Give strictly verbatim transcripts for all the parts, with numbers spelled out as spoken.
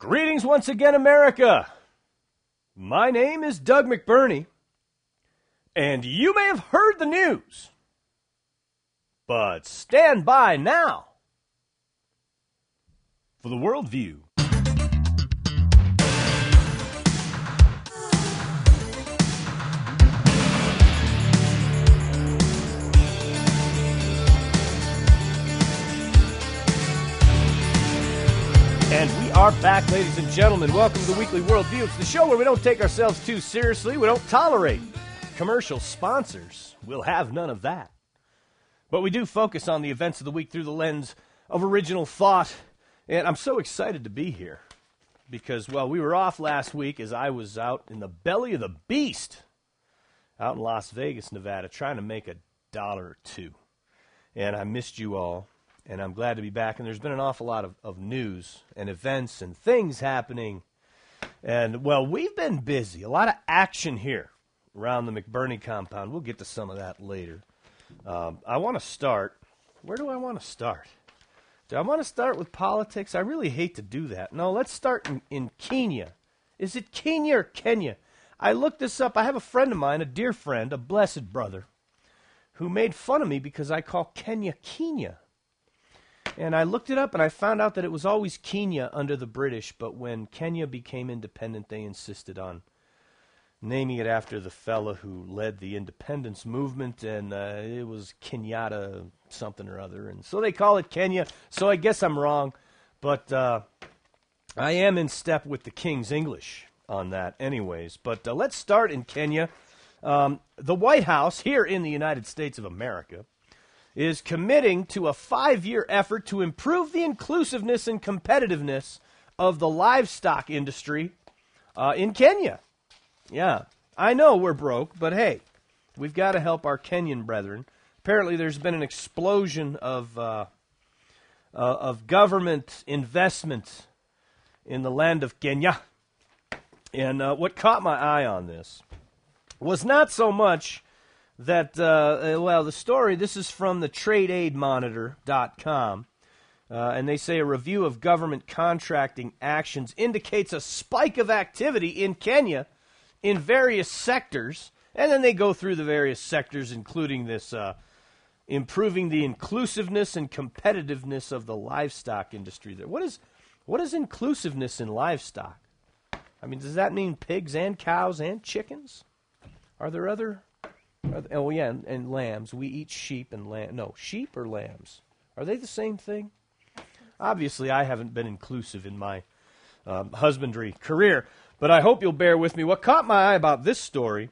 Greetings once again, America. My name is Doug McBurney, and you may have heard the news, but stand by now for the Worldview. And we are back, ladies and gentlemen. Welcome to the Weekly Worldview. It's the show where we don't take ourselves too seriously. We don't tolerate commercial sponsors. We'll have none of that. But we do focus on the events of the week through the lens of original thought. And I'm so excited to be here because, well, we were off last week as I was out in the belly of the beast out in Las Vegas, Nevada, trying to make a dollar or two. And I missed you all. And I'm glad to be back. And there's been an awful lot of, of news and events and things happening. And, well, we've been busy. A lot of action here around the McBurney compound. We'll get to some of that later. Um, I want to start. Where do I want to start? Do I want to start with politics? I really hate to do that. No, let's start in, in Kenya. Is it Kenya or Kenya? I looked this up. I have a friend of mine, a dear friend, a blessed brother, who made fun of me because I call Kenya Kenya. And I looked it up, and I found out that it was always Kenya under the British, but when Kenya became independent, they insisted on naming it after the fella who led the independence movement, and uh, it was Kenyatta something or other. And so they call it Kenya, so I guess I'm wrong, but uh, I am in step with the King's English on that anyways. But uh, let's start in Kenya. Um, the White House here in the United States of America is committing to a five-year effort to improve the inclusiveness and competitiveness of the livestock industry uh, in Kenya. Yeah, I know we're broke, but hey, we've got to help our Kenyan brethren. Apparently there's been an explosion of, uh, uh, of government investment in the land of Kenya. And uh, what caught my eye on this was not so much that, uh, well, the story, this is from the trade aid monitor dot com, uh, and they say a review of government contracting actions indicates a spike of activity in Kenya in various sectors, and then they go through the various sectors, including this uh, improving the inclusiveness and competitiveness of the livestock industry there. What is, what is inclusiveness in livestock? I mean, does that mean pigs and cows and chickens? Are there other... Oh, yeah, and, and lambs. We eat sheep and lamb. No, sheep or lambs? Are they the same thing? Obviously, I haven't been inclusive in my um, husbandry career, but I hope you'll bear with me. What caught my eye about this story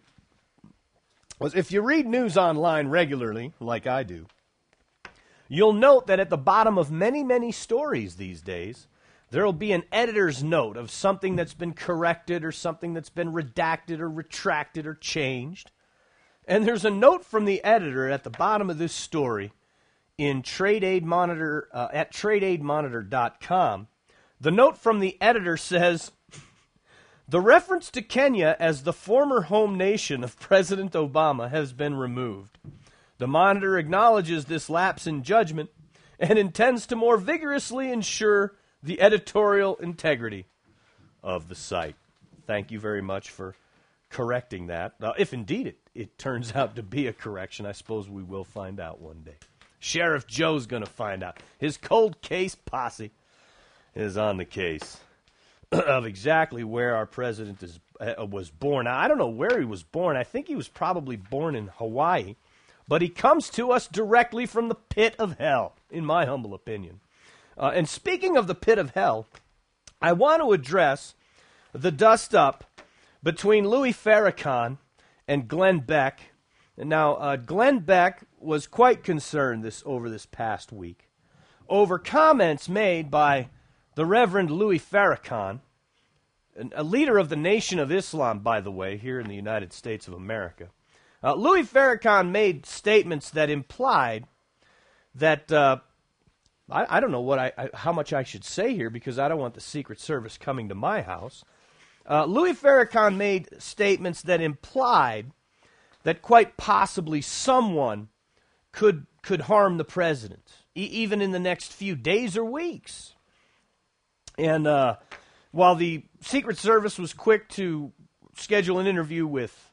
was if you read news online regularly, like I do, you'll note that at the bottom of many, many stories these days, there will be an editor's note of something that's been corrected or something that's been redacted or retracted or changed. And there's a note from the editor at the bottom of this story in Trade Aid Monitor uh, at trade aid monitor dot com. The note from the editor says, the reference to Kenya as the former home nation of President Obama has been removed. The Monitor acknowledges this lapse in judgment and intends to more vigorously ensure the editorial integrity of the site. Thank you very much for correcting that. Uh, if indeed it, it turns out to be a correction, I suppose we will find out one day. Sheriff Joe's going to find out. His cold case posse is on the case of exactly where our president is uh, was born. Now, I don't know where he was born. I think he was probably born in Hawaii, but he comes to us directly from the pit of hell, in my humble opinion. Uh, and speaking of the pit of hell, I want to address the dust-up between Louis Farrakhan and Glenn Beck. And now, uh, Glenn Beck was quite concerned this over this past week over comments made by the Reverend Louis Farrakhan, a leader of the Nation of Islam, by the way, here in the United States of America. Uh, Louis Farrakhan made statements that implied that, uh, I, I don't know what I, I, how much I should say here because I don't want the Secret Service coming to my house. Uh, Louis Farrakhan made statements that implied that quite possibly someone could could harm the president, e- even in the next few days or weeks. And uh, while the Secret Service was quick to schedule an interview with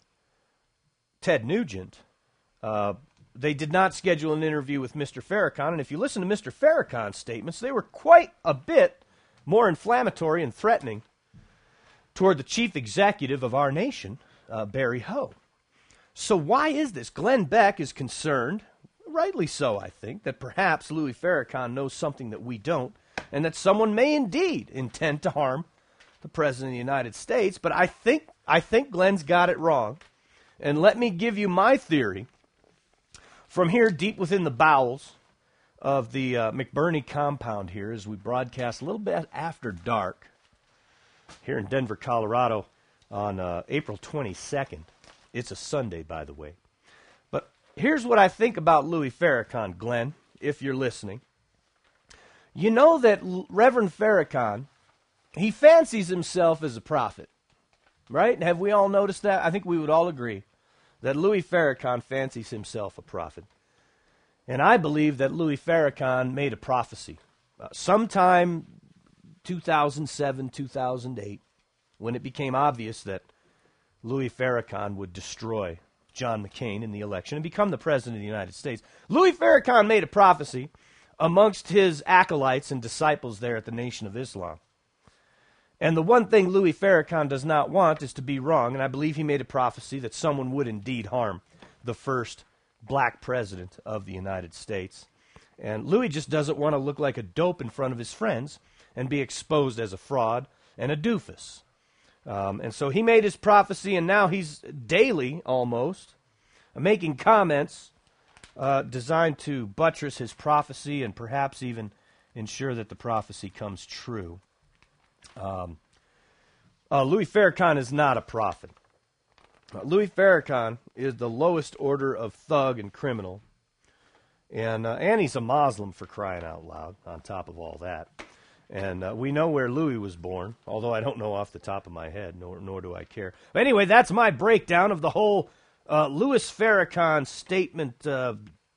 Ted Nugent, uh, they did not schedule an interview with Mister Farrakhan. And if you listen to Mister Farrakhan's statements, they were quite a bit more inflammatory and threatening toward the chief executive of our nation, uh, Barry Ho. So why is this? Glenn Beck is concerned, rightly so, I think, that perhaps Louis Farrakhan knows something that we don't, and that someone may indeed intend to harm the President of the United States. But I think I think Glenn's got it wrong. And let me give you my theory from here deep within the bowels of the uh, McBurney compound here as we broadcast a little bit after dark here in Denver, Colorado on uh, April twenty-second. It's a Sunday, by the way. But here's what I think about Louis Farrakhan, Glenn, if you're listening. You know that L- Reverend Farrakhan, he fancies himself as a prophet, right? Have we all noticed that? I think we would all agree that Louis Farrakhan fancies himself a prophet. And I believe that Louis Farrakhan made a prophecy uh, sometime two thousand seven, two thousand eight, when it became obvious that Louis Farrakhan would destroy John McCain in the election and become the President of the United States. Louis Farrakhan made a prophecy amongst his acolytes and disciples there at the Nation of Islam. And the one thing Louis Farrakhan does not want is to be wrong, and I believe he made a prophecy that someone would indeed harm the first black president of the United States. And Louis just doesn't want to look like a dope in front of his friends and be exposed as a fraud and a doofus. Um, and so he made his prophecy, and now he's daily, almost, making comments uh, designed to buttress his prophecy and perhaps even ensure that the prophecy comes true. Um, uh, Louis Farrakhan is not a prophet. Uh, Louis Farrakhan is the lowest order of thug and criminal, and uh, and he's a Muslim, for crying out loud, on top of all that. And uh, we know where Louis was born, although I don't know off the top of my head, nor, nor do I care. But anyway, that's my breakdown of the whole uh, Louis Farrakhan statement uh,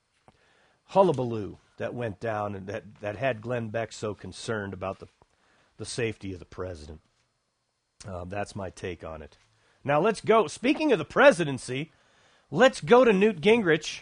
hullabaloo that went down and that, that had Glenn Beck so concerned about the, the safety of the president. Uh, that's my take on it. Now let's go. Speaking of the presidency, let's go to Newt Gingrich.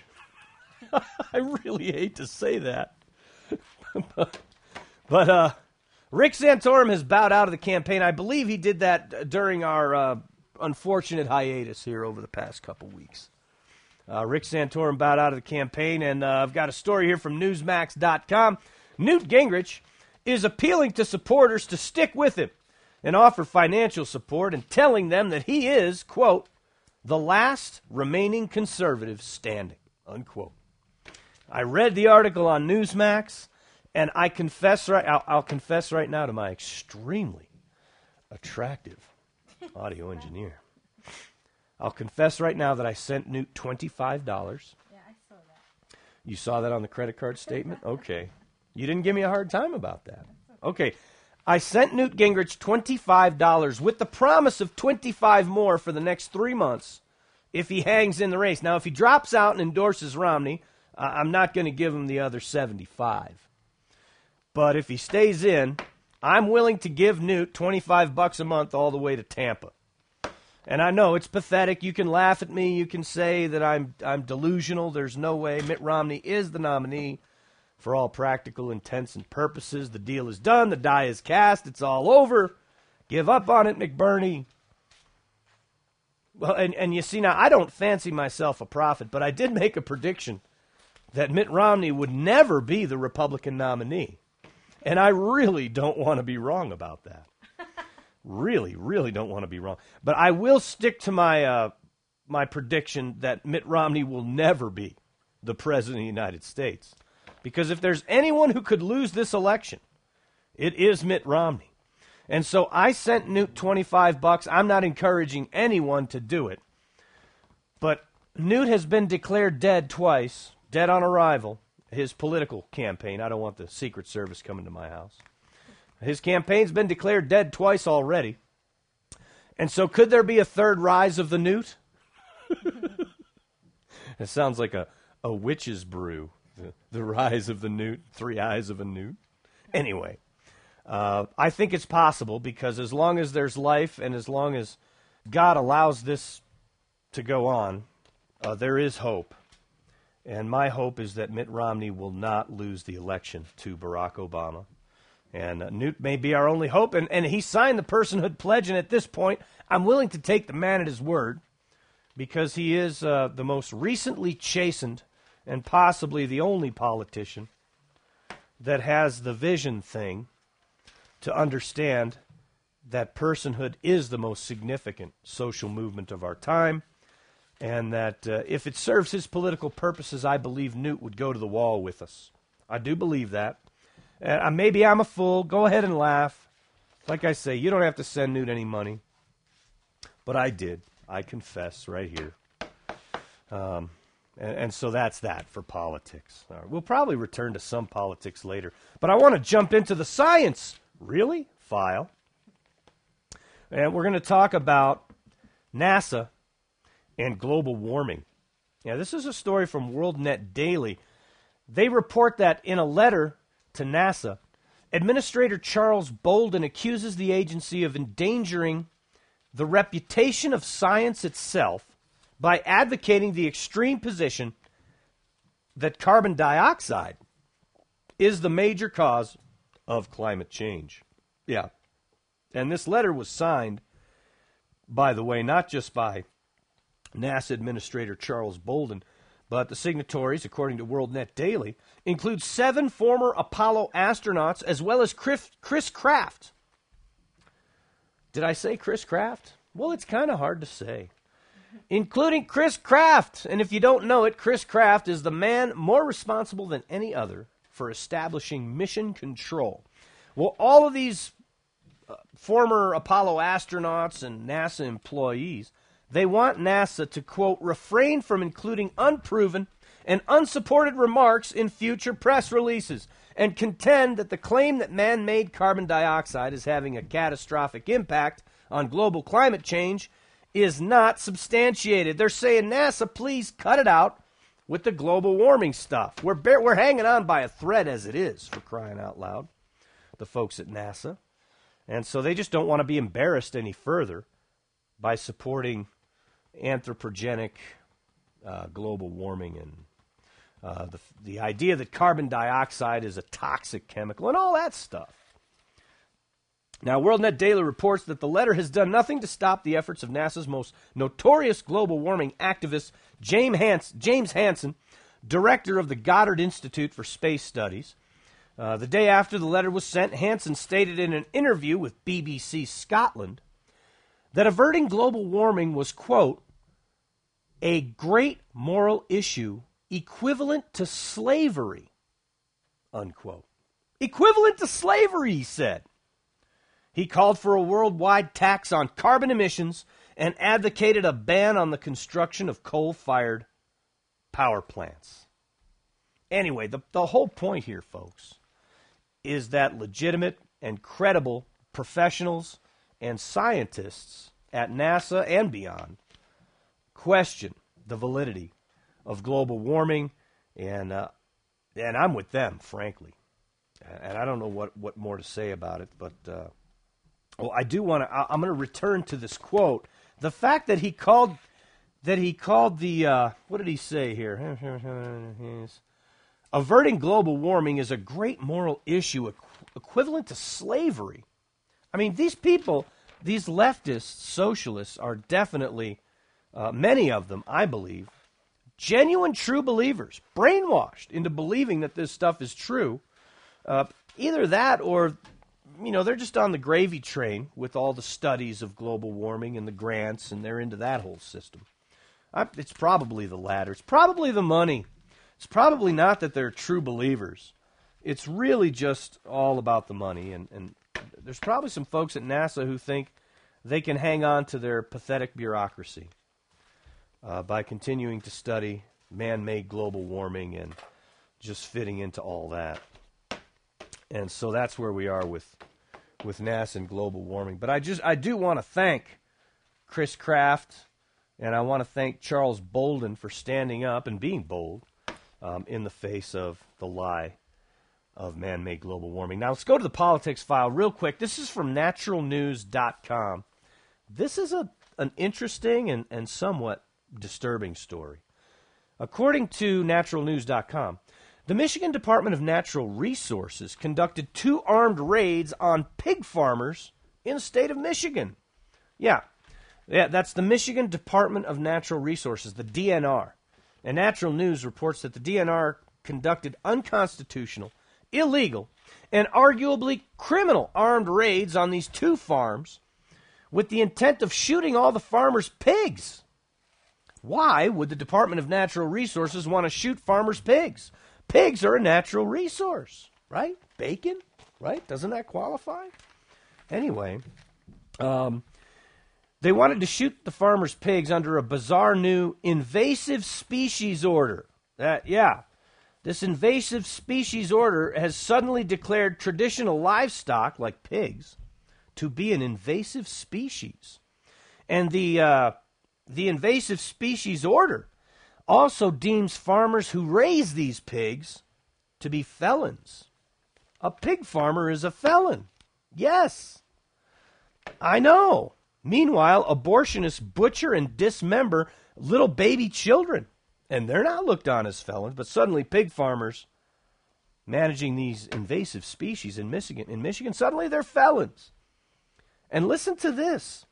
I really hate to say that. but, but uh, Rick Santorum has bowed out of the campaign. I believe he did that during our uh, unfortunate hiatus here over the past couple weeks. Uh, Rick Santorum bowed out of the campaign, and uh, I've got a story here from Newsmax dot com. Newt Gingrich is appealing to supporters to stick with him and offer financial support and telling them that he is, quote, the last remaining conservative standing, unquote. I read the article on Newsmax, and I confess right, I'll, I'll confess right now to my extremely attractive audio engineer. I'll confess right now that I sent Newt twenty-five dollars. Yeah, I saw that. You saw that on the credit card statement? Okay. You didn't give me a hard time about that. Okay. I sent Newt Gingrich twenty-five dollars with the promise of twenty-five more for the next three months if he hangs in the race. Now, if he drops out and endorses Romney, uh, I'm not going to give him the other seventy-five. But if he stays in, I'm willing to give Newt twenty-five bucks a month all the way to Tampa. And I know it's pathetic. You can laugh at me. You can say that I'm I'm delusional. There's no way. Mitt Romney is the nominee. For all practical intents and purposes, the deal is done. The die is cast. It's all over. Give up on it, McBurney. Well, and, and you see, now, I don't fancy myself a prophet, but I did make a prediction that Mitt Romney would never be the Republican nominee. And I really don't want to be wrong about that. Really, really don't want to be wrong. But I will stick to my uh, my prediction that Mitt Romney will never be the President of the United States. Because if there's anyone who could lose this election, it is Mitt Romney. And so I sent Newt twenty-five bucks. I'm not encouraging anyone to do it. But Newt has been declared dead twice, dead on arrival, his political campaign. I don't want the Secret Service coming to my house. His campaign's been declared dead twice already. And so could there be a third rise of the Newt? It sounds like a, a witch's brew. The, the rise of the Newt, three eyes of a Newt. Anyway, Uh, I think it's possible because as long as there's life and as long as God allows this to go on, uh, there is hope. And my hope is that Mitt Romney will not lose the election to Barack Obama. And uh, Newt may be our only hope. And, and he signed the personhood pledge, and at this point, I'm willing to take the man at his word because he is uh, the most recently chastened and possibly the only politician that has the vision thing to understand that personhood is the most significant social movement of our time, and that uh, if it serves his political purposes, I believe Newt would go to the wall with us. I do believe that. Uh, maybe I'm a fool. Go ahead and laugh. Like I say, you don't have to send Newt any money. But I did. I confess right here. Um, and, and so that's that for politics. All right, we'll probably return to some politics later. But I want to jump into the science, really, file. And we're going to talk about NASA and global warming. Yeah, this is a story from WorldNet Daily. They report that in a letter to NASA, Administrator Charles Bolden accuses the agency of endangering the reputation of science itself by advocating the extreme position that carbon dioxide is the major cause of climate change. Yeah. And this letter was signed, by the way, not just by NASA Administrator Charles Bolden, but the signatories, according to WorldNet Daily, include seven former Apollo astronauts as well as Chris, Chris Kraft. Did I say Chris Kraft? Well, it's kind of hard to say. Including Chris Kraft. And if you don't know it, Chris Kraft is the man more responsible than any other for establishing mission control. Well, all of these uh, former Apollo astronauts and NASA employees, they want NASA to, quote, refrain from including unproven and unsupported remarks in future press releases and contend that the claim that man-made carbon dioxide is having a catastrophic impact on global climate change is not substantiated. They're saying, NASA, please cut it out with the global warming stuff. We're, bear- we're hanging on by a thread as it is, for crying out loud, the folks at NASA. And so they just don't want to be embarrassed any further by supporting anthropogenic uh, global warming and uh, the, the idea that carbon dioxide is a toxic chemical and all that stuff. Now, WorldNet Daily reports that the letter has done nothing to stop the efforts of NASA's most notorious global warming activist, James Hansen, James Hansen, director of the Goddard Institute for Space Studies. Uh, the day after the letter was sent, Hansen stated in an interview with B B C Scotland that averting global warming was, quote, a great moral issue equivalent to slavery, unquote. Equivalent to slavery, he said. He called for a worldwide tax on carbon emissions and advocated a ban on the construction of coal-fired power plants. Anyway, the, the whole point here, folks, is that legitimate and credible professionals and scientists at NASA and beyond question the validity of global warming, and uh, and I'm with them, frankly. And I don't know what, what more to say about it, but uh, well, I do want to. I'm going to return to this quote. The fact that he called that he called the uh, what did he say here? Averting global warming is a great moral issue equ- equivalent to slavery. I mean, these people, these leftist socialists are definitely, uh, many of them, I believe, genuine true believers, brainwashed into believing that this stuff is true. Uh, either that or, you know, they're just on the gravy train with all the studies of global warming and the grants, and they're into that whole system. I, it's probably the latter. It's probably the money. It's probably not that they're true believers. It's really just all about the money. And, and there's probably some folks at NASA who think they can hang on to their pathetic bureaucracy uh, by continuing to study man-made global warming and just fitting into all that. And so that's where we are with with NASA and global warming. But I just I do want to thank Chris Kraft, and I want to thank Charles Bolden for standing up and being bold um, in the face of the lie of man-made global warming. Now, let's go to the politics file real quick. This is from natural news dot com. This is a an interesting and, and somewhat disturbing story. According to natural news dot com, the Michigan Department of Natural Resources conducted two armed raids on pig farmers in the state of Michigan. Yeah, yeah, that's the Michigan Department of Natural Resources, the D N R. And Natural News reports that the D N R conducted unconstitutional, illegal, and arguably criminal armed raids on these two farms with the intent of shooting all the farmers' pigs. Why would the Department of Natural Resources want to shoot farmers' pigs? Pigs are a natural resource, right? Bacon, right? Doesn't that qualify? Anyway, um, they wanted to shoot the farmers' pigs under a bizarre new invasive species order. That, yeah, this invasive species order has suddenly declared traditional livestock, like pigs, to be an invasive species. And the uh, the invasive species order also deems farmers who raise these pigs to be felons. A pig farmer is a felon. Yes, I know. Meanwhile, abortionists butcher and dismember little baby children, and they're not looked on as felons, but suddenly pig farmers managing these invasive species in Michigan, in Michigan, suddenly they're felons. And listen to this.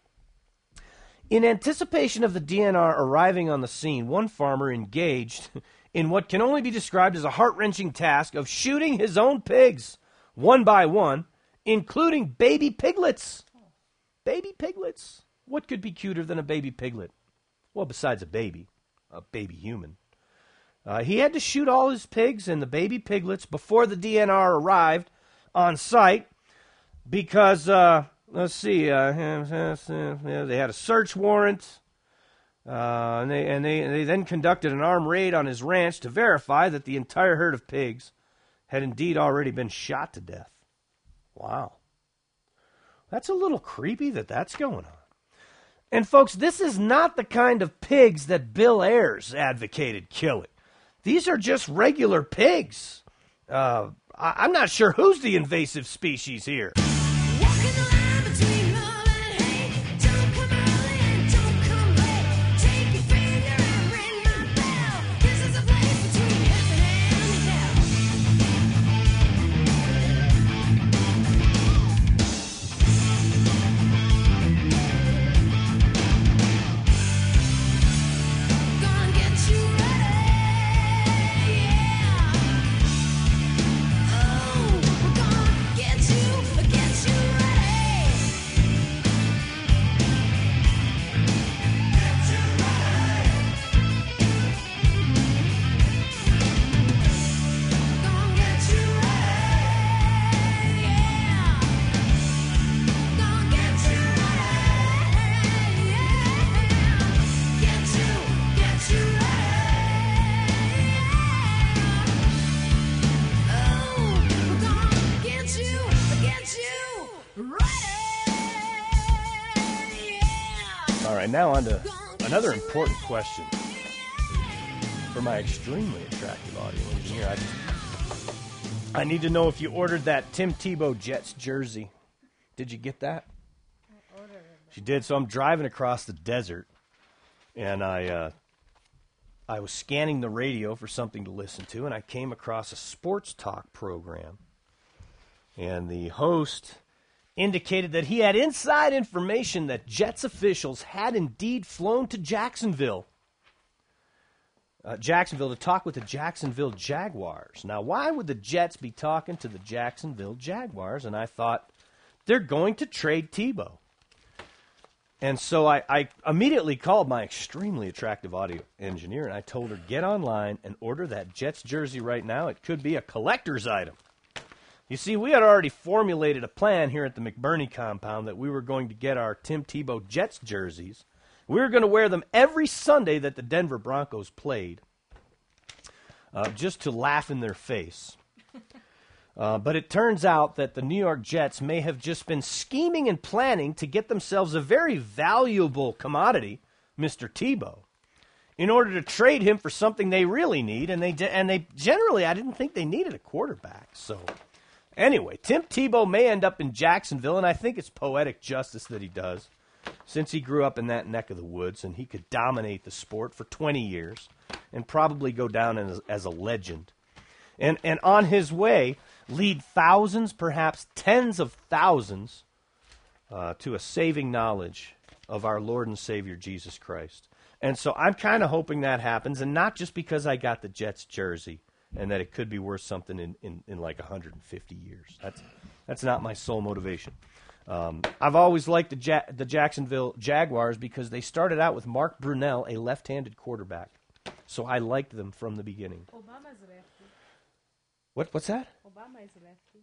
In anticipation of the D N R arriving on the scene, one farmer engaged in what can only be described as a heart-wrenching task of shooting his own pigs, one by one, including baby piglets. Baby piglets. What could be cuter than a baby piglet? Well, besides a baby, a baby human. Uh, he had to shoot all his pigs and the baby piglets before the D N R arrived on site because, uh, let's see, uh, they had a search warrant, uh, and, they, and they, they then conducted an armed raid on his ranch to verify that the entire herd of pigs had indeed already been shot to death. Wow. That's a little creepy that that's going on. And folks, this is not the kind of pigs that Bill Ayers advocated killing. These are just regular pigs. Uh, I- I'm not sure who's the invasive species here. Now on to another important question for my extremely attractive audio engineer. I, I need to know if you ordered that Tim Tebow Jets jersey. Did you get that? I ordered it. She did. So I'm driving across the desert, and I uh, I was scanning the radio for something to listen to, and I came across a sports talk program, and the host indicated that he had inside information that Jets officials had indeed flown to Jacksonville, uh, Jacksonville to talk with the Jacksonville Jaguars. Now, why would the Jets be talking to the Jacksonville Jaguars? And I thought, they're going to trade Tebow. And so I, I immediately called my extremely attractive audio engineer, and I told her, get online and order that Jets jersey right now. It could be a collector's item. You see, we had already formulated a plan here at the McBurney compound that we were going to get our Tim Tebow Jets jerseys. We were going to wear them every Sunday that the Denver Broncos played, uh, just to laugh in their face. Uh, but it turns out that the New York Jets may have just been scheming and planning to get themselves a very valuable commodity, Mister Tebow, in order to trade him for something they really need, and they and they generally, I didn't think they needed a quarterback. So anyway, Tim Tebow may end up in Jacksonville, and I think it's poetic justice that he does, since he grew up in that neck of the woods, and he could dominate the sport for twenty years and probably go down as, as a legend. And and on his way, lead thousands, perhaps tens of thousands, uh, to a saving knowledge of our Lord and Savior Jesus Christ. And so I'm kind of hoping that happens, and not just because I got the Jets jersey and that it could be worth something in, in, in like one hundred fifty years. That's that's not my sole motivation. Um, I've always liked the, ja- the Jacksonville Jaguars because they started out with Mark Brunell, a left-handed quarterback. So I liked them from the beginning. Obama's a lefty. What? What's that? Obama is a lefty.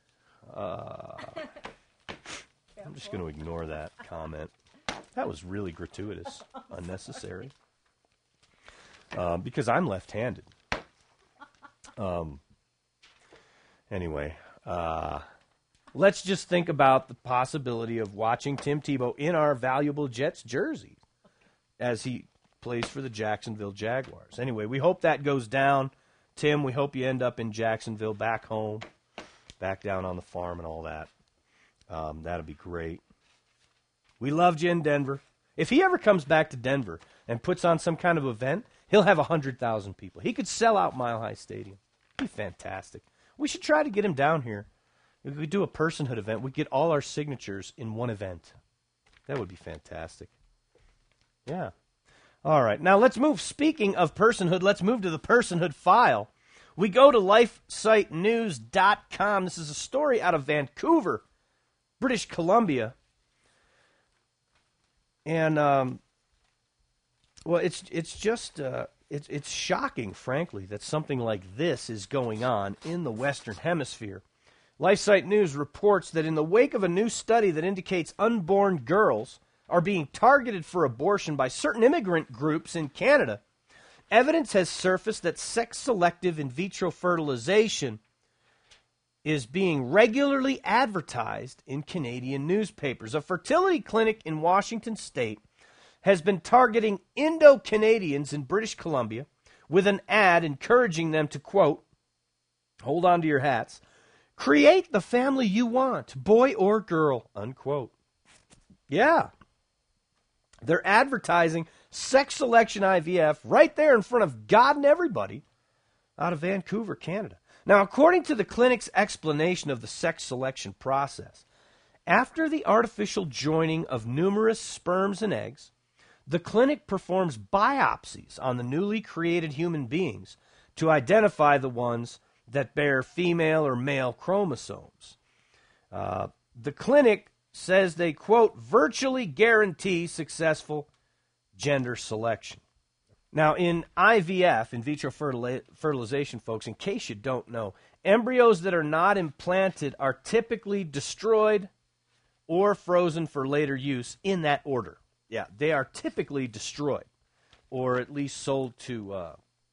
Uh, I'm just going to ignore that comment. That was really gratuitous, unnecessary. Um, because I'm left-handed. Um. Anyway, uh, let's just think about the possibility of watching Tim Tebow in our valuable Jets jersey as he plays for the Jacksonville Jaguars. Anyway, we hope that goes down. Tim, we hope you end up in Jacksonville, back home, back down on the farm and all that. Um, that'll be great. We loved you in Denver. If he ever comes back to Denver and puts on some kind of event, he'll have one hundred thousand people. He could sell out Mile High Stadium. It'd be fantastic. We should try to get him down here. If we could do a personhood event, we'd get all our signatures in one event. That would be fantastic. Yeah. All right. Now let's move. Speaking of personhood, let's move to the personhood file. We go to life site news dot com. This is a story out of Vancouver, British Columbia. And, um, well, it's it's just, uh, it's, it's shocking, frankly, that something like this is going on in the Western Hemisphere. LifeSite News reports that in the wake of a new study that indicates unborn girls are being targeted for abortion by certain immigrant groups in Canada, evidence has surfaced that sex-selective in vitro fertilization is being regularly advertised in Canadian newspapers. A fertility clinic in Washington State has been targeting Indo-Canadians in British Columbia with an ad encouraging them to, quote, hold on to your hats, create the family you want, boy or girl, unquote. Yeah. They're advertising sex selection I V F right there in front of God and everybody out of Vancouver, Canada. Now, according to the clinic's explanation of the sex selection process, after the artificial joining of numerous sperms and eggs, the clinic performs biopsies on the newly created human beings to identify the ones that bear female or male chromosomes. Uh, the clinic says they, quote, virtually guarantee successful gender selection. Now, in I V F, in vitro fertili- fertilization, folks, in case you don't know, embryos that are not implanted are typically destroyed or frozen for later use in that order. Yeah, they are typically destroyed or at least sold to uh,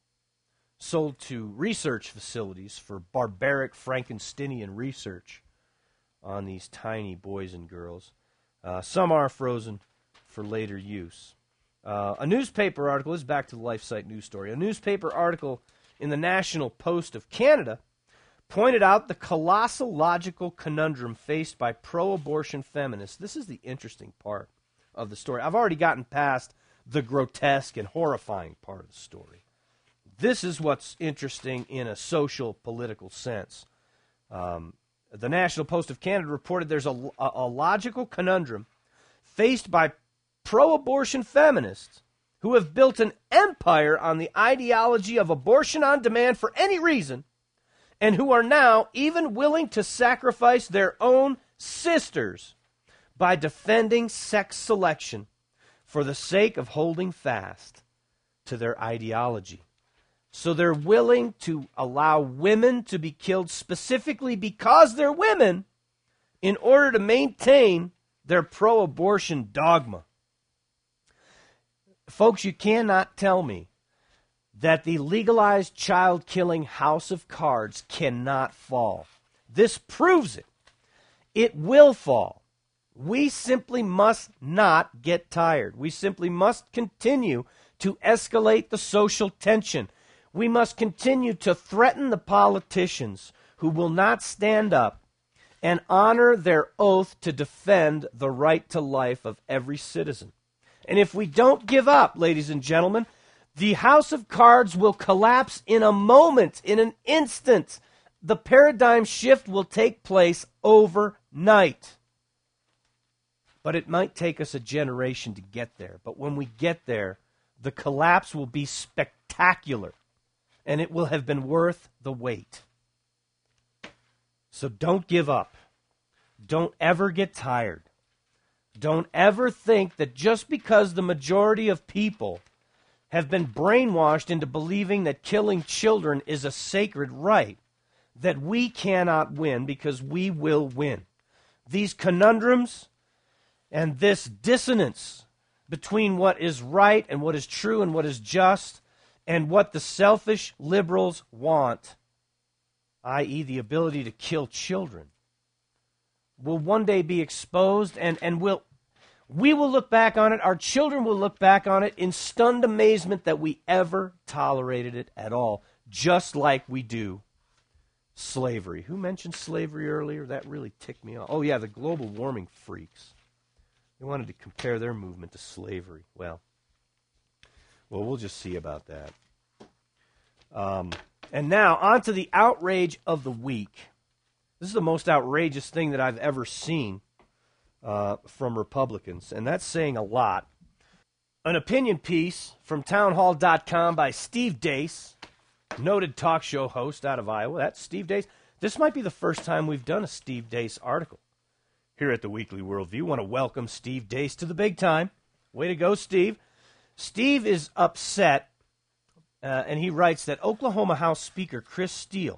sold to research facilities for barbaric Frankensteinian research on these tiny boys and girls. Uh, some are frozen for later use. Uh, a newspaper article, this is back to the LifeSite news story, a newspaper article in the National Post of Canada pointed out the colossal logical conundrum faced by pro-abortion feminists. This is the interesting part of the story. I've already gotten past the grotesque and horrifying part of the story. This is what's interesting in a social, political sense. Um, the National Post of Canada reported there's a, a, a logical conundrum faced by pro-abortion feminists who have built an empire on the ideology of abortion on demand for any reason, and who are now even willing to sacrifice their own sisters by defending sex selection for the sake of holding fast to their ideology. So they're willing to allow women to be killed specifically because they're women in order to maintain their pro-abortion dogma. Folks, you cannot tell me that the legalized child-killing house of cards cannot fall. This proves it. It will fall. We simply must not get tired. We simply must continue to escalate the social tension. We must continue to threaten the politicians who will not stand up and honor their oath to defend the right to life of every citizen. And if we don't give up, ladies and gentlemen, the house of cards will collapse in a moment, in an instant. The paradigm shift will take place overnight. But it might take us a generation to get there. But when we get there, the collapse will be spectacular, and it will have been worth the wait. So don't give up. Don't ever get tired. Don't ever think that just because the majority of people have been brainwashed into believing that killing children is a sacred right, that we cannot win, because we will win. These conundrums and this dissonance between what is right and what is true and what is just and what the selfish liberals want, that is the ability to kill children, will one day be exposed, and, and will we will look back on it, our children will look back on it in stunned amazement that we ever tolerated it at all, just like we do slavery. Who mentioned slavery earlier? That really ticked me off. Oh, yeah, the global warming freaks. They wanted to compare their movement to slavery. Well, well, we'll just see about that. Um, and now, on to the outrage of the week. This is the most outrageous thing that I've ever seen uh, from Republicans, and that's saying a lot. An opinion piece from townhall dot com by Steve Deace, noted talk show host out of Iowa. That's Steve Deace. This might be the first time we've done a Steve Deace article here at the Weekly Worldview. Want to welcome Steve Deace to the big time. Way to go, Steve. Steve is upset, uh, and he writes that Oklahoma House Speaker Chris Steele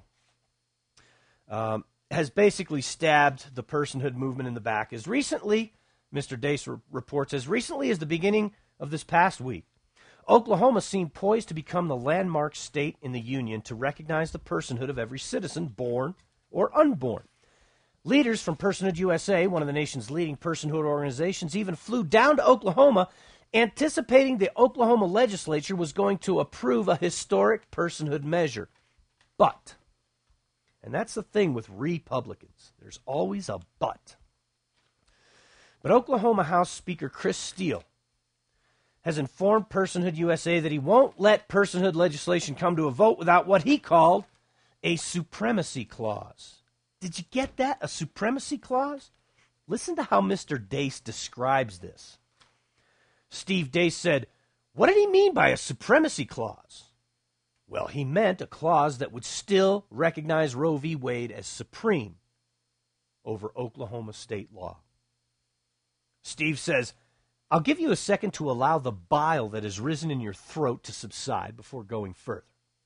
um, has basically stabbed the personhood movement in the back. As recently, Mister Deace re- reports, as recently as the beginning of this past week, Oklahoma seemed poised to become the landmark state in the Union to recognize the personhood of every citizen, born or unborn. Leaders from Personhood U S A, one of the nation's leading personhood organizations, even flew down to Oklahoma, anticipating the Oklahoma legislature was going to approve a historic personhood measure. But, and that's the thing with Republicans, there's always a but. But Oklahoma House Speaker Chris Steele has informed Personhood U S A that he won't let personhood legislation come to a vote without what he called a supremacy clause. Did you get that? A supremacy clause? Listen to how Mister Deace describes this. Steve Deace said, "What did he mean by a supremacy clause?" Well, he meant a clause that would still recognize Roe v. Wade as supreme over Oklahoma state law. Steve says, "I'll give you a second to allow the bile that has risen in your throat to subside before going further."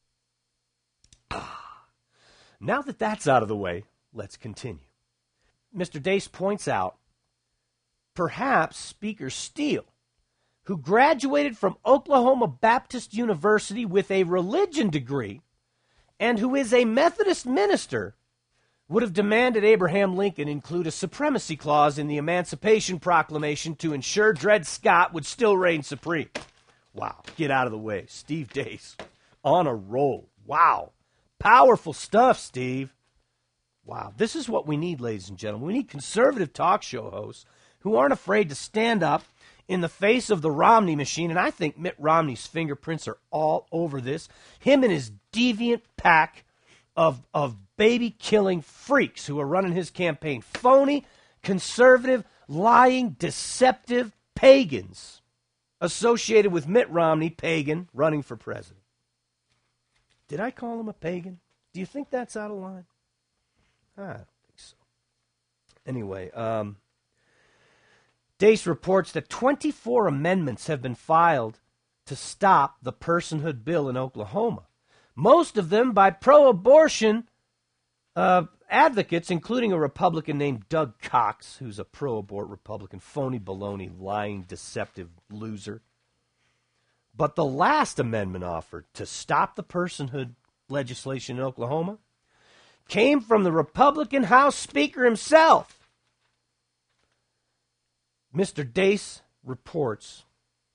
Now that that's out of the way, let's continue. Mister Deace points out, perhaps Speaker Steele, who graduated from Oklahoma Baptist University with a religion degree and who is a Methodist minister, would have demanded Abraham Lincoln include a supremacy clause in the Emancipation Proclamation to ensure Dred Scott would still reign supreme. Wow, get out of the way. Steve Deace, on a roll. Wow, powerful stuff, Steve. Wow, this is what we need, ladies and gentlemen. We need conservative talk show hosts who aren't afraid to stand up in the face of the Romney machine, and I think Mitt Romney's fingerprints are all over this. Him and his deviant pack of, of baby-killing freaks who are running his campaign. Phony, conservative, lying, deceptive pagans associated with Mitt Romney, pagan, running for president. Did I call him a pagan? Do you think that's out of line? I don't think so. Anyway, um, Deace reports that twenty-four amendments have been filed to stop the personhood bill in Oklahoma, most of them by pro-abortion uh, advocates, including a Republican named Doug Cox, who's a pro-abort Republican, phony, baloney, lying, deceptive loser. But the last amendment offered to stop the personhood legislation in Oklahoma came from the Republican House Speaker himself. Mister Deace reports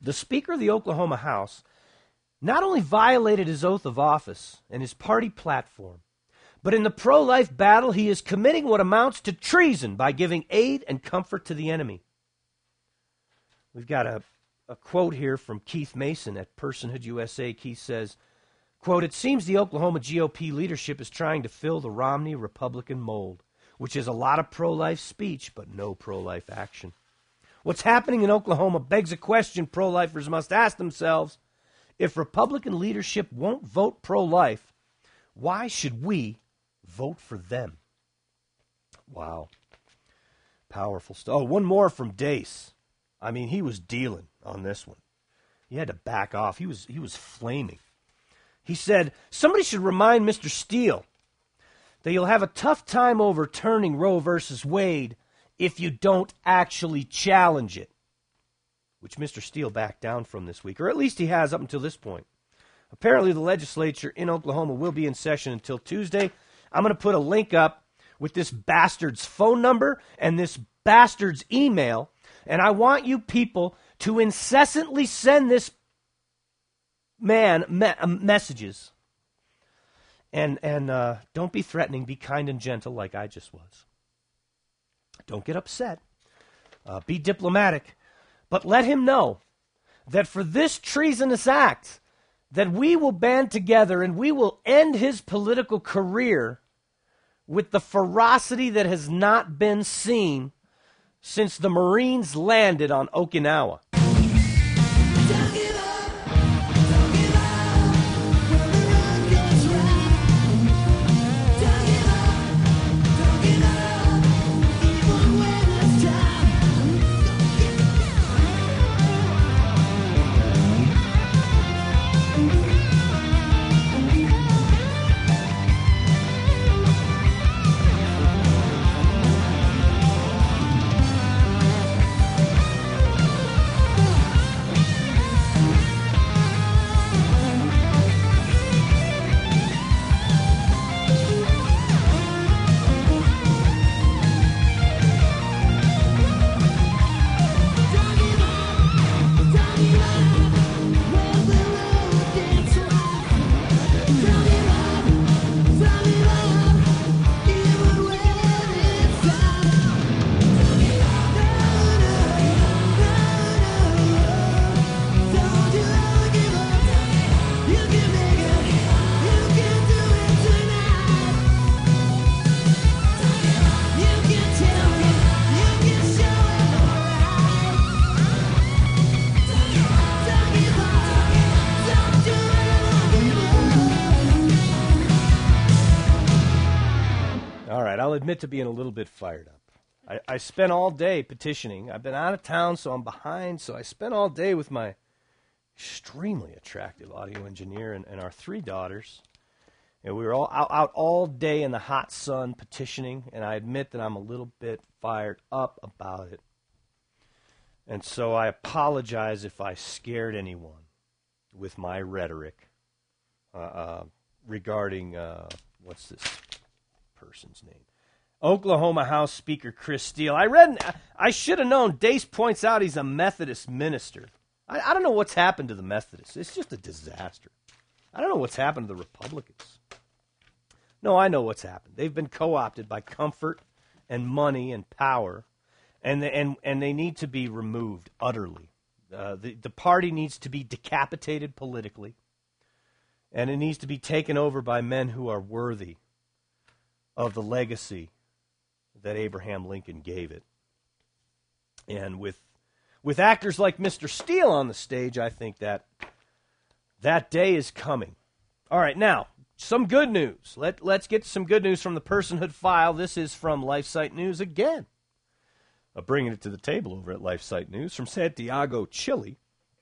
The Speaker of the Oklahoma House not only violated his oath of office and his party platform, but in the pro-life battle, he is committing what amounts to treason by giving aid and comfort to the enemy. We've got a, a quote here from Keith Mason at Personhood U S A. Keith says, quote, "It seems the Oklahoma G O P leadership is trying to fill the Romney Republican mold, which is a lot of pro-life speech, but no pro-life action. What's happening in Oklahoma begs a question pro-lifers must ask themselves. If Republican leadership won't vote pro-life, why should we vote for them?" Wow. Powerful stuff. Oh, one more from Dace. I mean, he was dealing on this one. He had to back off. He was he was flaming. He said, "Somebody should remind Mister Steele that you'll have a tough time overturning Roe versus Wade if you don't actually challenge it," which Mister Steele backed down from this week, or at least he has up until this point. Apparently, the legislature in Oklahoma will be in session until Tuesday. I'm going to put a link up with this bastard's phone number and this bastard's email, and I want you people to incessantly send this man me- messages. And and uh, don't be threatening. Be kind and gentle like I just was. Don't get upset. Uh, be diplomatic. But let him know that for this treasonous act, that we will band together and we will end his political career with the ferocity that has not been seen since the Marines landed on Okinawa. I'll admit to being a little bit fired up. I, I spent all day petitioning. I've been out of town, so I'm behind. So I spent all day with my extremely attractive audio engineer and, and our three daughters. And we were all out, out all day in the hot sun petitioning, and I admit that I'm a little bit fired up about it. And so I apologize if I scared anyone with my rhetoric uh, uh, regarding, uh, what's this person's name? Oklahoma House Speaker Chris Steele. I read, I should have known. Dace points out he's a Methodist minister. I, I don't know what's happened to the Methodists. It's just a disaster. I don't know what's happened to the Republicans. No, I know what's happened. They've been co-opted by comfort and money and power, and they, and and they need to be removed utterly. Uh, the the party needs to be decapitated politically, and it needs to be taken over by men who are worthy of the legacy that Abraham Lincoln gave it. And with with actors like Mister Steele on the stage, I think that that day is coming. All right, now, some good news. Let, let's get some good news from the Personhood File. This is from LifeSite News again. Uh, bringing it to the table over at LifeSite News from Santiago, Chile.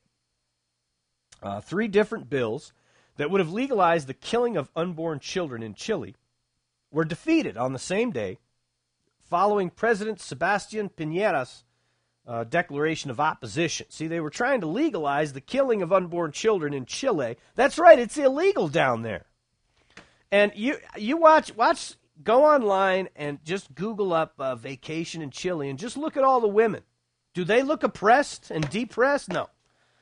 Uh, three different bills that would have legalized the killing of unborn children in Chile were defeated on the same day following President Sebastián Piñera's uh, declaration of opposition. See, they were trying to legalize the killing of unborn children in Chile. That's right, it's illegal down there. And you you watch, watch, go online and just Google up uh, vacation in Chile and just look at all the women. Do they look oppressed and depressed? No.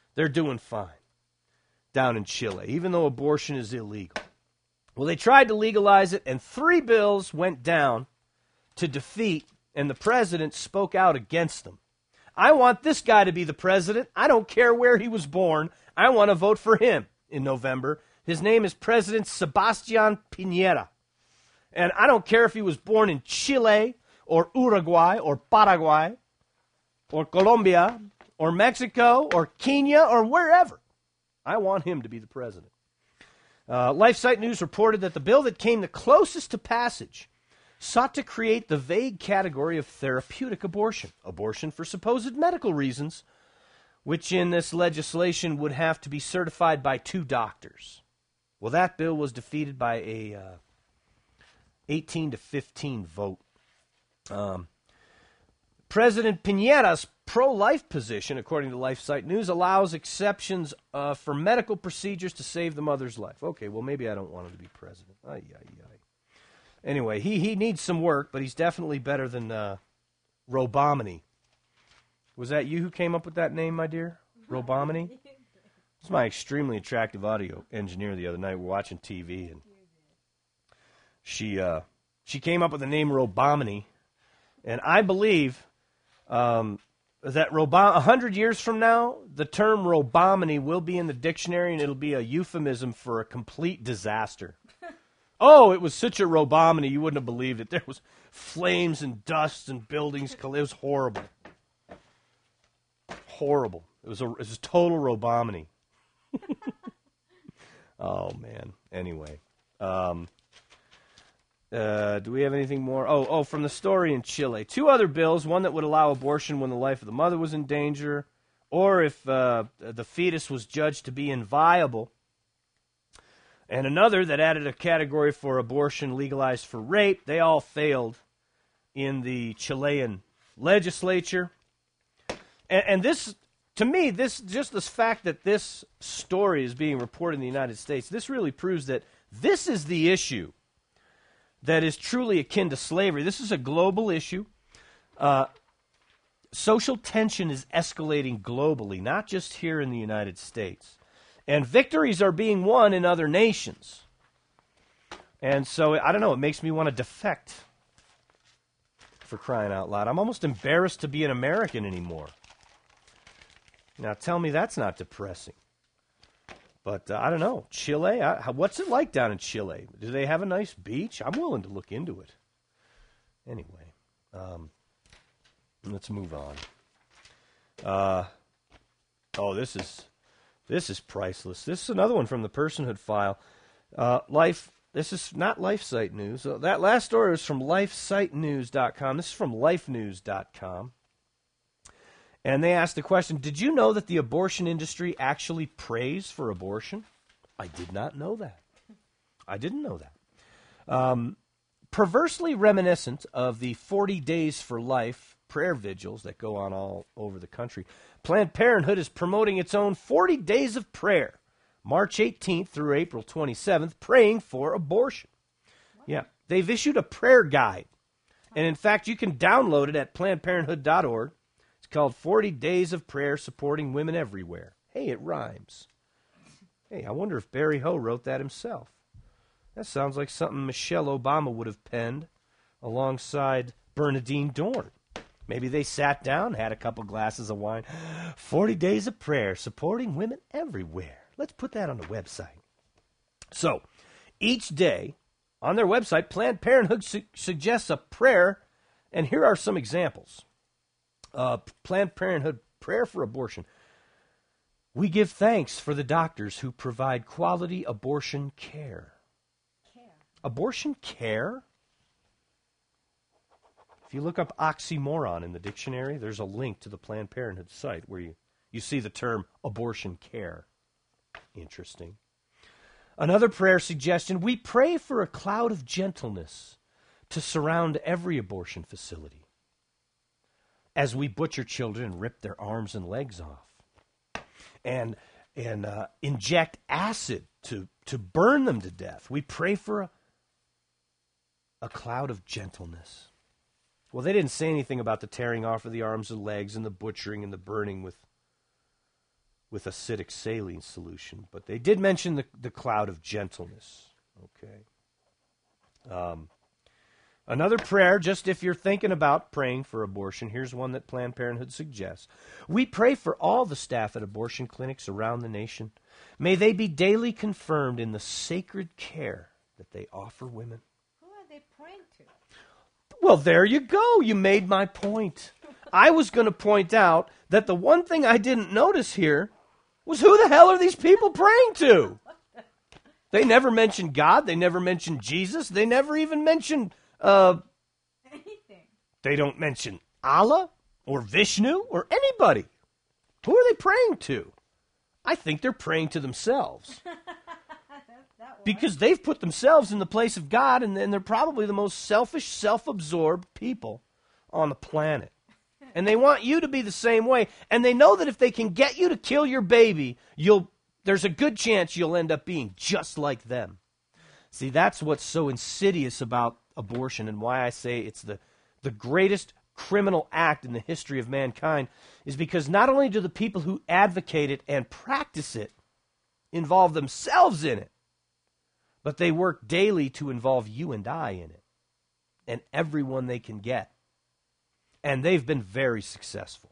They're doing fine down in Chile, even though abortion is illegal. Well, they tried to legalize it, and three bills went down to defeat, and the president spoke out against them. I want this guy to be the president. I don't care where he was born. I want to vote for him in November. His name is President Sebastián Piñera. And I don't care if he was born in Chile or Uruguay or Paraguay or Colombia or Mexico or Kenya or wherever. I want him to be the president. Uh, LifeSite News reported that the bill that came the closest to passage sought to create the vague category of therapeutic abortion, abortion for supposed medical reasons, which in this legislation would have to be certified by two doctors. Well, that bill was defeated by a uh, eighteen to fifteen vote. Um, President Piñera's pro-life position, according to LifeSite News, allows exceptions uh, for medical procedures to save the mother's life. Okay, well, maybe I don't want him to be president. Ay, ay, ay. Anyway, he, he needs some work, but he's definitely better than uh, Robomini. Was that you who came up with that name, my dear? Robomini? It's my extremely attractive audio engineer the other night. We're watching T V, and she uh, she came up with the name Robomini, and I believe um, that Robom- a hundred years from now, the term Robomini will be in the dictionary, and it'll be a euphemism for a complete disaster. Oh, it was such a Robomini, you wouldn't have believed it. There was flames and dust and buildings. It was horrible. Horrible. It was a, it was a total Robomini. Oh, man. Anyway. Um, uh, do we have anything more? Oh, oh, from the story in Chile. Two other bills, one that would allow abortion when the life of the mother was in danger, or if uh, the fetus was judged to be inviable, and another that added a category for abortion legalized for rape. They all failed in the Chilean legislature. And, and this, to me, this just this fact that this story is being reported in the United States, this really proves that this is the issue that is truly akin to slavery. This is a global issue. Uh, social tension is escalating globally, not just here in the United States. And victories are being won in other nations. And so, I don't know, it makes me want to defect, for crying out loud. I'm almost embarrassed to be an American anymore. Now, tell me that's not depressing. But, uh, I don't know. Chile, I, what's it like down in Chile? Do they have a nice beach? I'm willing to look into it. Anyway, um, let's move on. Uh, oh, this is... This is priceless. This is another one from the Personhood File. Uh, Life. This is not LifeSite News. Uh, that last story was from life site news dot com. This is from life news dot com. And they asked the question, did you know that the abortion industry actually prays for abortion? I did not know that. I didn't know that. Um, perversely reminiscent of the forty Days for Life prayer vigils that go on all over the country, Planned Parenthood is promoting its own forty Days of Prayer, March eighteenth through April twenty-seventh, praying for abortion. Yeah, they've issued a prayer guide, and in fact, you can download it at planned parenthood dot org. It's called forty Days of Prayer Supporting Women Everywhere. Hey, it rhymes. Hey, I wonder if Barry Ho wrote that himself. That sounds like something Michelle Obama would have penned alongside Bernadine Dorn. Maybe they sat down, had a couple glasses of wine. forty Days of Prayer, supporting women everywhere. Let's put that on the website. So, each day, on their website, Planned Parenthood su- suggests a prayer, and here are some examples. Uh, Planned Parenthood prayer for abortion. We give thanks for the doctors who provide quality abortion care. Care. Abortion care? If you look up oxymoron in the dictionary, there's a link to the Planned Parenthood site where you, you see the term abortion care. Interesting. Another prayer suggestion, we pray for a cloud of gentleness to surround every abortion facility as we butcher children and rip their arms and legs off and and uh, inject acid to, to burn them to death. We pray for a, a cloud of gentleness. Well, they didn't say anything about the tearing off of the arms and legs and the butchering and the burning with with acidic saline solution. But they did mention the, the cloud of gentleness. Okay. Um, another prayer, just if you're thinking about praying for abortion, here's one that Planned Parenthood suggests. We pray for all the staff at abortion clinics around the nation. May they be daily confirmed in the sacred care that they offer women. Who are they praying to? Well, there you go. You made my point. I was going to point out that the one thing I didn't notice here was who the hell are these people praying to? They never mentioned God. They never mentioned Jesus. They never even mentioned, uh, Anything. they don't mention Allah or Vishnu or anybody. Who are they praying to? I think they're praying to themselves. That one. Because they've put themselves in the place of God, and, and they're probably the most selfish, self-absorbed people on the planet. And they want you to be the same way. And they know that if they can get you to kill your baby, you'll there's a good chance you'll end up being just like them. See, that's what's so insidious about abortion, and why I say it's the, the greatest criminal act in the history of mankind, is because not only do the people who advocate it and practice it involve themselves in it, but they work daily to involve you and I in it, and everyone they can get. And they've been very successful.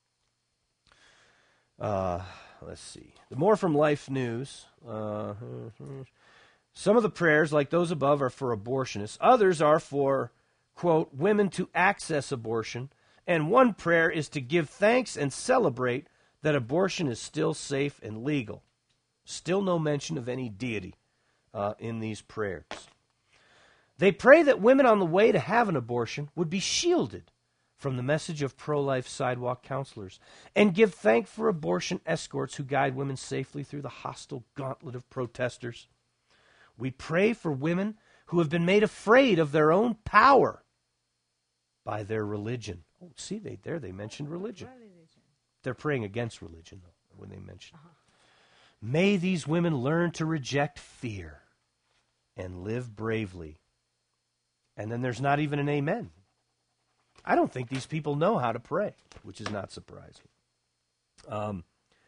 Uh, let's see. The more from Life News. Uh, some of the prayers, like those above, are for abortionists. Others are for, quote, women to access abortion. And one prayer is to give thanks and celebrate that abortion is still safe and legal. Still no mention of any deity uh, in these prayers. They pray that women on the way to have an abortion would be shielded from the message of pro-life sidewalk counselors, and give thanks for abortion escorts who guide women safely through the hostile gauntlet of protesters. We pray for women who have been made afraid of their own power by their religion. Oh, see, they there they mentioned religion. They're praying against religion, though, when they mention Uh-huh. it. May these women learn to reject fear and live bravely. And then there's not even an amen. I don't think these people know how to pray, which is not surprising. Um,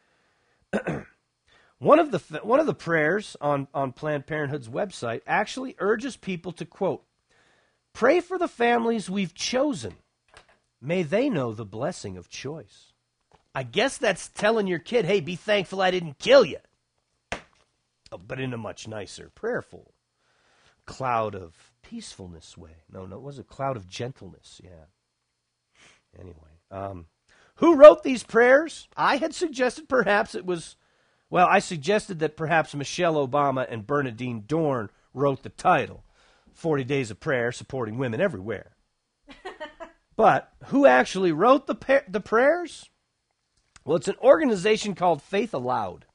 one of the one of the prayers on, on Planned Parenthood's website actually urges people to, quote, pray for the families we've chosen. May they know the blessing of choice. I guess that's telling your kid, hey, be thankful I didn't kill you. Oh, but in a much nicer, prayerful, cloud of peacefulness way. No, no, it was a cloud of gentleness, yeah. Anyway, um, who wrote these prayers? I had suggested perhaps it was, well, I suggested that perhaps Michelle Obama and Bernadine Dorn wrote the title, forty Days of Prayer Supporting Women Everywhere. But who actually wrote the pa- the prayers? Well, it's an organization called Faith Aloud.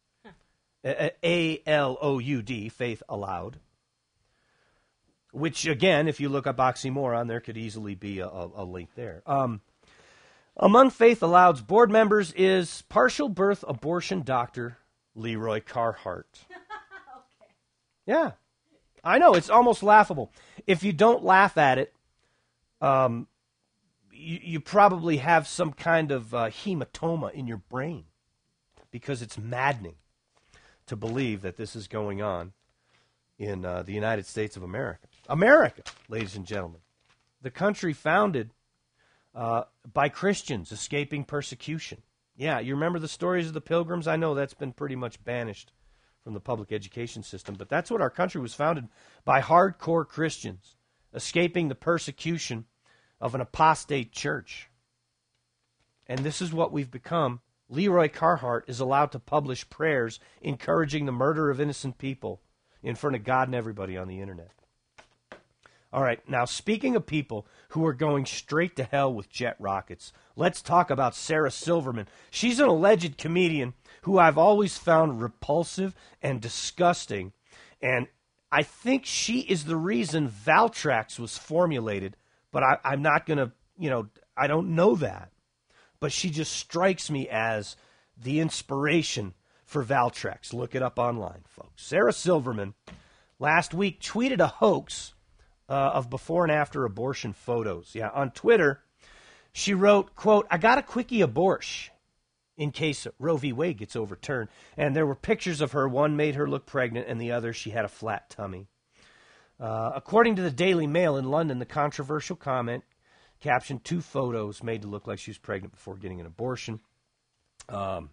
A L O U D, Faith Aloud. Which, again, if you look up oxymoron, there could easily be a, a, a link there. Um, among Faith Aloud's board members is partial birth abortion doctor Leroy Carhart. Okay. Yeah, I know, it's almost laughable. If you don't laugh at it, um, you, you probably have some kind of uh, hematoma in your brain, because it's maddening to believe that this is going on in uh, the United States of America. America, ladies and gentlemen. The country founded uh, by Christians escaping persecution. Yeah, you remember the stories of the Pilgrims? I know that's been pretty much banished from the public education system, but that's what our country was founded by, hardcore Christians escaping the persecution of an apostate church. And this is what we've become. Leroy Carhart is allowed to publish prayers encouraging the murder of innocent people in front of God and everybody on the internet. All right, now speaking of people who are going straight to hell with jet rockets, let's talk about Sarah Silverman. She's an alleged comedian who I've always found repulsive and disgusting, and I think she is the reason Valtrex was formulated, but I, I'm not going to, you know, I don't know that. But she just strikes me as the inspiration for Valtrex. Look it up online, folks. Sarah Silverman last week tweeted a hoax uh, of before and after abortion photos. Yeah, on Twitter, she wrote, quote, I got a quickie abortion. in case Roe v. Wade gets overturned. And there were pictures of her. One made her look pregnant, and the other, she had a flat tummy. Uh, according to the Daily Mail in London, the controversial comment captioned two photos made to look like she was pregnant before getting an abortion. Um,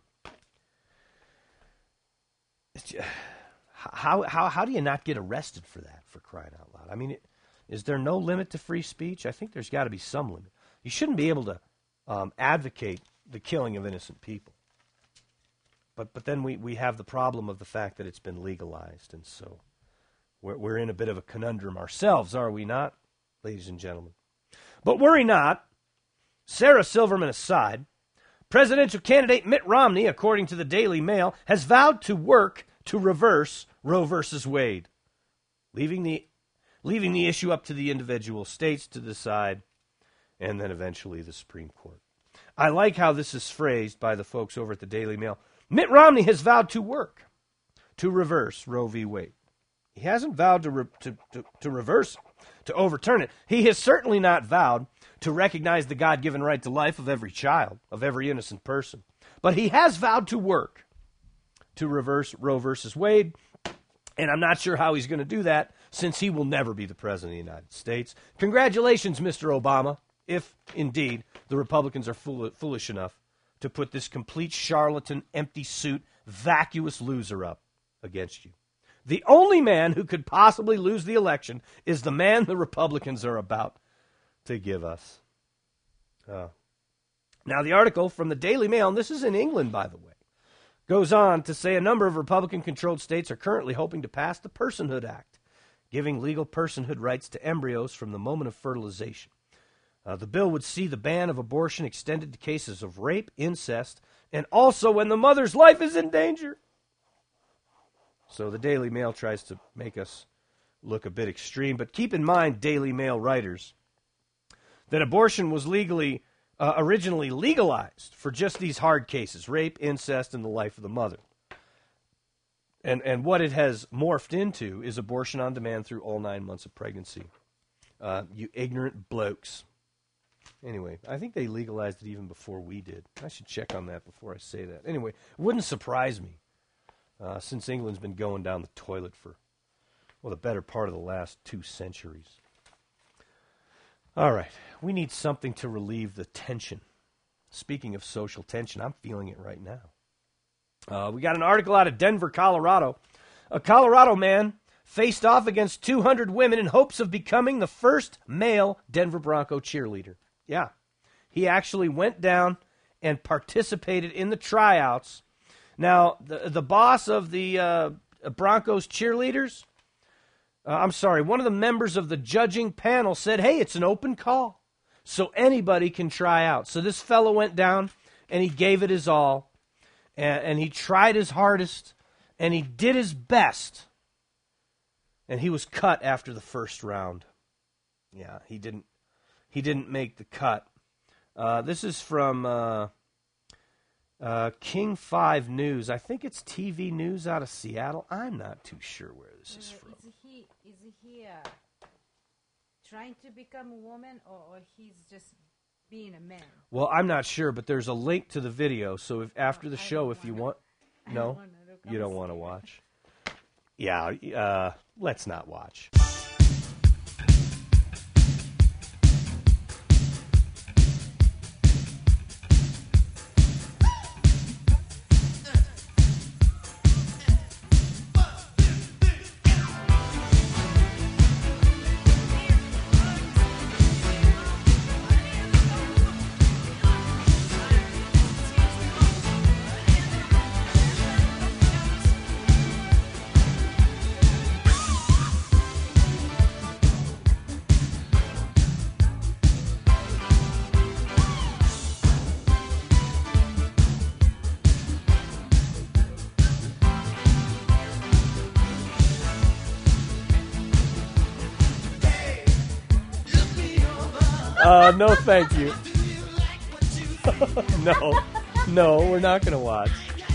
how, how, how do you not get arrested for that, for crying out loud? I mean, it, is there no limit to free speech? I think there's got to be some limit. You shouldn't be able to um, advocate the killing of innocent people. But but then we, we have the problem of the fact that it's been legalized, and so we're, we're in a bit of a conundrum ourselves, are we not, ladies and gentlemen? But worry not. Sarah Silverman aside, presidential candidate Mitt Romney, according to the Daily Mail, has vowed to work to reverse Roe versus Wade, leaving the leaving the issue up to the individual states to decide, and then eventually the Supreme Court. I like how this is phrased by the folks over at the Daily Mail. Mitt Romney has vowed to work to reverse Roe v. Wade. He hasn't vowed to, re- to, to, to reverse it, to overturn it. He has certainly not vowed to recognize the God-given right to life of every child, of every innocent person. But he has vowed to work to reverse Roe versus Wade, and I'm not sure how he's going to do that, since he will never be the President of the United States. Congratulations, Mister Obama, if, indeed, the Republicans are fool- foolish enough to put this complete charlatan, empty suit, vacuous loser up against you. The only man who could possibly lose the election is the man the Republicans are about to give us. Uh, now, the article from the Daily Mail, and this is in England, by the way, goes on to say a number of Republican-controlled states are currently hoping to pass the Personhood Act, giving legal personhood rights to embryos from the moment of fertilization. Uh, the bill would see the ban of abortion extended to cases of rape, incest, and also when the mother's life is in danger. So the Daily Mail tries to make us look a bit extreme, but keep in mind, Daily Mail writers, that abortion was legally, uh, originally legalized for just these hard cases, rape, incest, and the life of the mother. And and what it has morphed into is abortion on demand through all nine months of pregnancy. Uh, you ignorant blokes. Anyway, I think they legalized it even before we did. I should check on that before I say that. Anyway, it wouldn't surprise me, uh, since England's been going down the toilet for, well, the better part of the last two centuries. All right, we need something to relieve the tension. Speaking of social tension, I'm feeling it right now. Uh, we got an article out of Denver, Colorado. A Colorado man faced off against two hundred women in hopes of becoming the first male Denver Bronco cheerleader. Yeah, he actually went down and participated in the tryouts. Now, the, the boss of the uh, Broncos cheerleaders, uh, I'm sorry, one of the members of the judging panel said, hey, it's an open call, so anybody can try out. So this fellow went down, and he gave it his all. And, and he tried his hardest, and he did his best, and he was cut after the first round. Yeah, he didn't. He didn't make the cut. Uh, this is from uh, uh, King five News. I think it's T V News out of Seattle. I'm not too sure where this is from. Is he is he uh, trying to become a woman, or, or he's just being a man? Well, I'm not sure, but there's a link to the video. So if after the I show, don't if you wanna- want, I no, don't wanna look. you don't want to watch. Yeah, uh, let's not watch. Uh, no, thank you. no, no, we're not going to watch.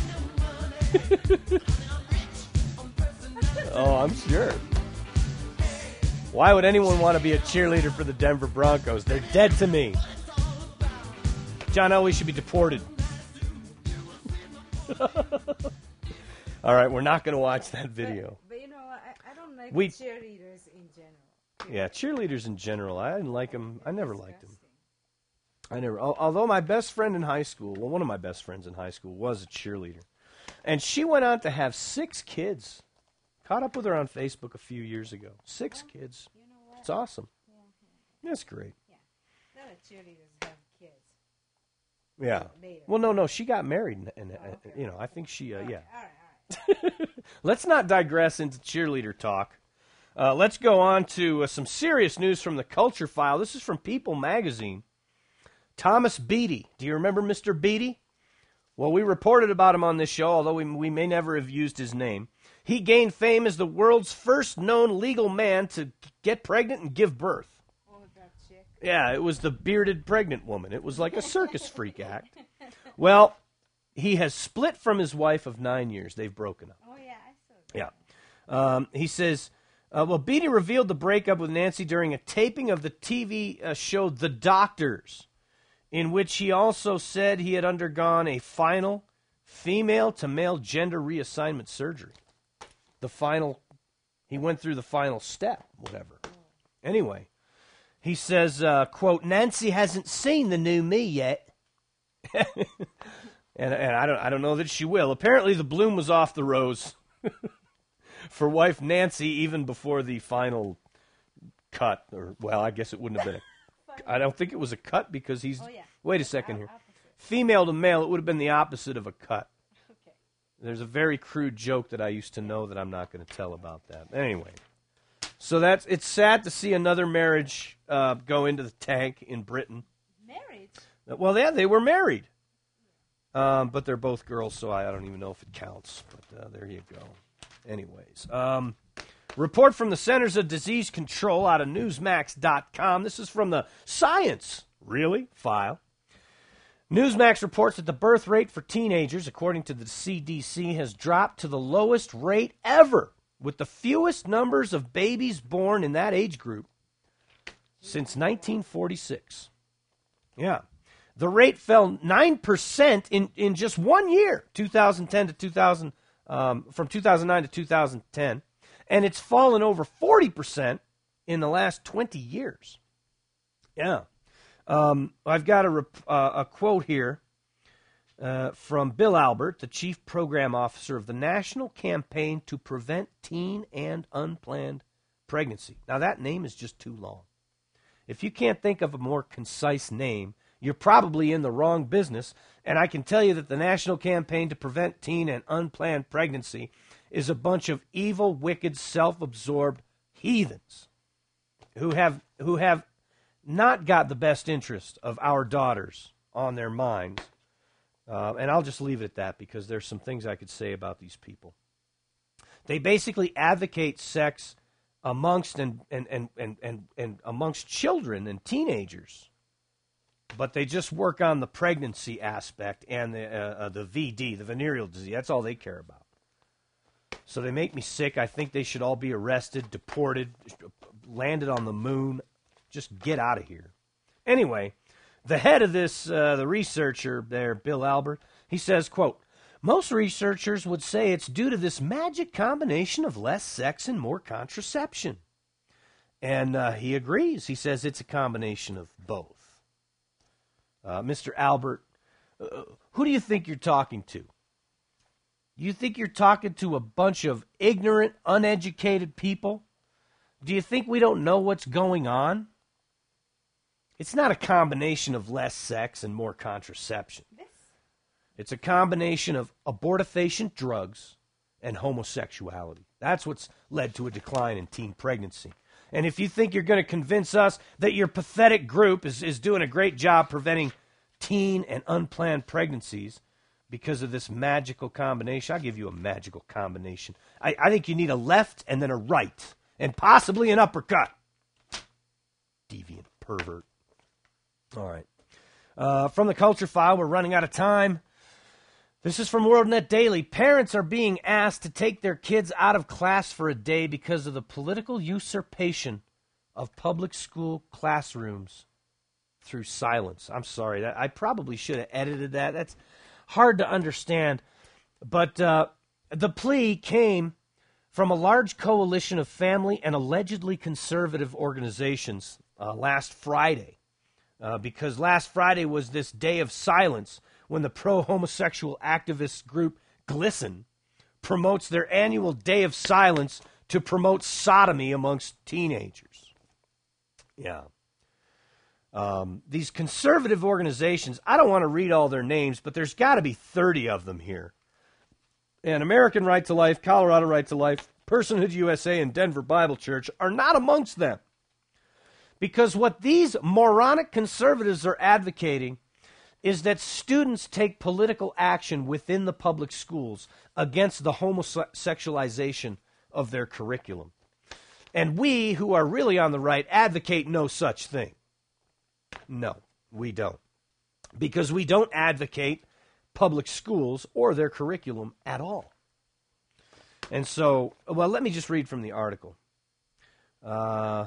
Oh, I'm sure. Why would anyone want to be a cheerleader for the Denver Broncos? They're dead to me. John Elway should be deported. All right, we're not going to watch that video. But, but you know, I, I don't like We- cheerleaders in general. Yeah, cheerleaders in general. I didn't like them. I never liked them. I never. al- Although my best friend in high school, well, one of my best friends in high school was a cheerleader, and she went on to have six kids. Caught up with her on Facebook a few years ago. Six kids. You know what? It's awesome. Yeah. That's great. A lot of cheerleaders have kids. Yeah. Later. Well, no, no, she got married, and, and uh, Oh, okay. you know, I think she, uh, All right, yeah. All right, all right. Let's not digress into cheerleader talk. Uh, let's go on to uh, some serious news from the Culture File. This is from People Magazine. Thomas Beatty. Do you remember Mister Beatty? Well, we reported about him on this show, although we, we may never have used his name. He gained fame as the world's first known legal man to get pregnant and give birth. Oh, that chick. Yeah, it was the bearded pregnant woman. It was like a circus freak act. Well, he has split from his wife of nine years. They've broken up. Oh, yeah, I saw that. Yeah. Um, he says, uh, well, Beatty revealed the breakup with Nancy during a taping of the T V uh, show The Doctors, in which he also said he had undergone a final female-to-male gender reassignment surgery. The final, he went through the final step, whatever. Anyway, he says, uh, quote, Nancy hasn't seen the new me yet. and and I don't I don't know that she will. Apparently the bloom was off the rose for wife Nancy even before the final cut. Or, well, I guess it wouldn't have been a, I don't think it was a cut because he's, Oh, yeah. wait a second Op- here. opposite. Female to male, it would have been the opposite of a cut. Okay. There's a very crude joke that I used to know that I'm not going to tell about that. Anyway, so that's it's sad to see another marriage uh, go into the tank in Britain. Married? Well, yeah, they were married, um, but they're both girls, so I, I don't even know if it counts. But uh, there you go. Anyways, um, report from the Centers of Disease Control out of Newsmax dot com. This is from the Science, really, file. Newsmax reports that the birth rate for teenagers, according to the C D C, has dropped to the lowest rate ever, with the fewest numbers of babies born in that age group since nineteen forty-six. Yeah. The rate fell nine percent in, in just one year, two thousand ten to two thousand, um, from two thousand nine to two thousand ten, and it's fallen over forty percent in the last twenty years. Yeah. Um, I've got a, rep- uh, a quote here uh, from Bill Albert, the Chief Program Officer of the National Campaign to Prevent Teen and Unplanned Pregnancy. Now, that name is just too long. If you can't think of a more concise name, you're probably in the wrong business, and I can tell you that the National Campaign to Prevent Teen and Unplanned Pregnancy is a bunch of evil, wicked, self-absorbed heathens who have who have not got the best interest of our daughters on their minds. Uh, and I'll just leave it at that because there's some things I could say about these people. They basically advocate sex amongst and and, and, and, and, and amongst children and teenagers. But they just work on the pregnancy aspect and the uh, uh, the V D, the venereal disease. That's all they care about. So they make me sick. I think they should all be arrested, deported, landed on the moon. Just get out of here. Anyway, the head of this, uh, the researcher there, Bill Albert, he says, quote, most researchers would say it's due to this magic combination of less sex and more contraception. And uh, he agrees. He says it's a combination of both. Uh, Mister Albert, uh, who do you think you're talking to? You think you're talking to a bunch of ignorant, uneducated people? Do you think we don't know what's going on? It's not a combination of less sex and more contraception. This? It's a combination of abortifacient drugs and homosexuality. That's what's led to a decline in teen pregnancy. And if you think you're going to convince us that your pathetic group is, is doing a great job preventing teen and unplanned pregnancies because of this magical combination, I'll give you a magical combination. I, I think you need a left and then a right, and possibly an uppercut. Deviant pervert. All right. Uh, from the Culture File, we're running out of time. This is from WorldNet Daily. Parents are being asked to take their kids out of class for a day because of the political usurpation of public school classrooms through silence. I'm sorry. That, I probably should have edited that. That's hard to understand. But uh, the plea came from a large coalition of family and allegedly conservative organizations uh, last Friday. Uh, because last Friday was this day of silence when the pro-homosexual activist group GLSEN promotes their annual day of silence to promote sodomy amongst teenagers. Yeah. Um, these conservative organizations, I don't want to read all their names, but there's got to be thirty of them here. And American Right to Life, Colorado Right to Life, Personhood U S A, and Denver Bible Church are not amongst them. Because what these moronic conservatives are advocating is that students take political action within the public schools against the homosexualization of their curriculum. And we, who are really on the right, advocate no such thing. No, we don't. Because we don't advocate public schools or their curriculum at all. And so, well, let me just read from the article. Uh...